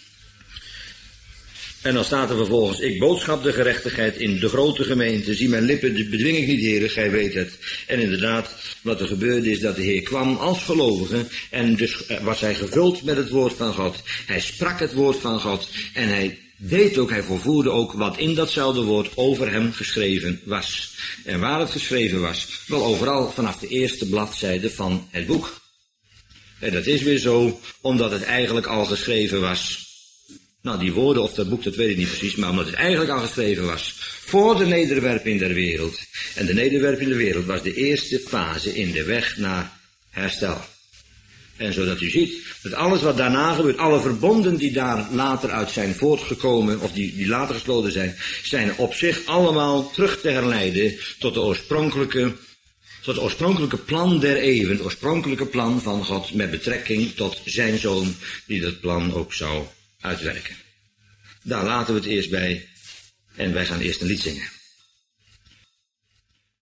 Speaker 1: En dan staat er vervolgens, ik boodschap de gerechtigheid in de grote gemeente. Zie mijn lippen, bedwing ik niet, heren, gij weet het. En inderdaad, wat er gebeurde is dat de Heer kwam als gelovige. En dus was hij gevuld met het woord van God. Hij sprak het woord van God. En hij deed ook, hij volvoerde ook wat in datzelfde woord over hem geschreven was. En waar het geschreven was? Wel overal vanaf de eerste bladzijde van het boek. En dat is weer zo, omdat het eigenlijk al geschreven was. Nou, die woorden of dat boek, dat weet ik niet precies, maar omdat het eigenlijk al geschreven was voor de nederwerping der wereld. En de nederwerping der wereld was de eerste fase in de weg naar herstel. En zodat u ziet, dat alles wat daarna gebeurt, alle verbonden die daar later uit zijn voortgekomen, of die later gesloten zijn op zich allemaal terug te herleiden tot het oorspronkelijke plan der eeuwen, het oorspronkelijke plan van God met betrekking tot zijn zoon, die dat plan ook zou uitwerken. Daar laten we het eerst bij en wij gaan eerst een lied zingen.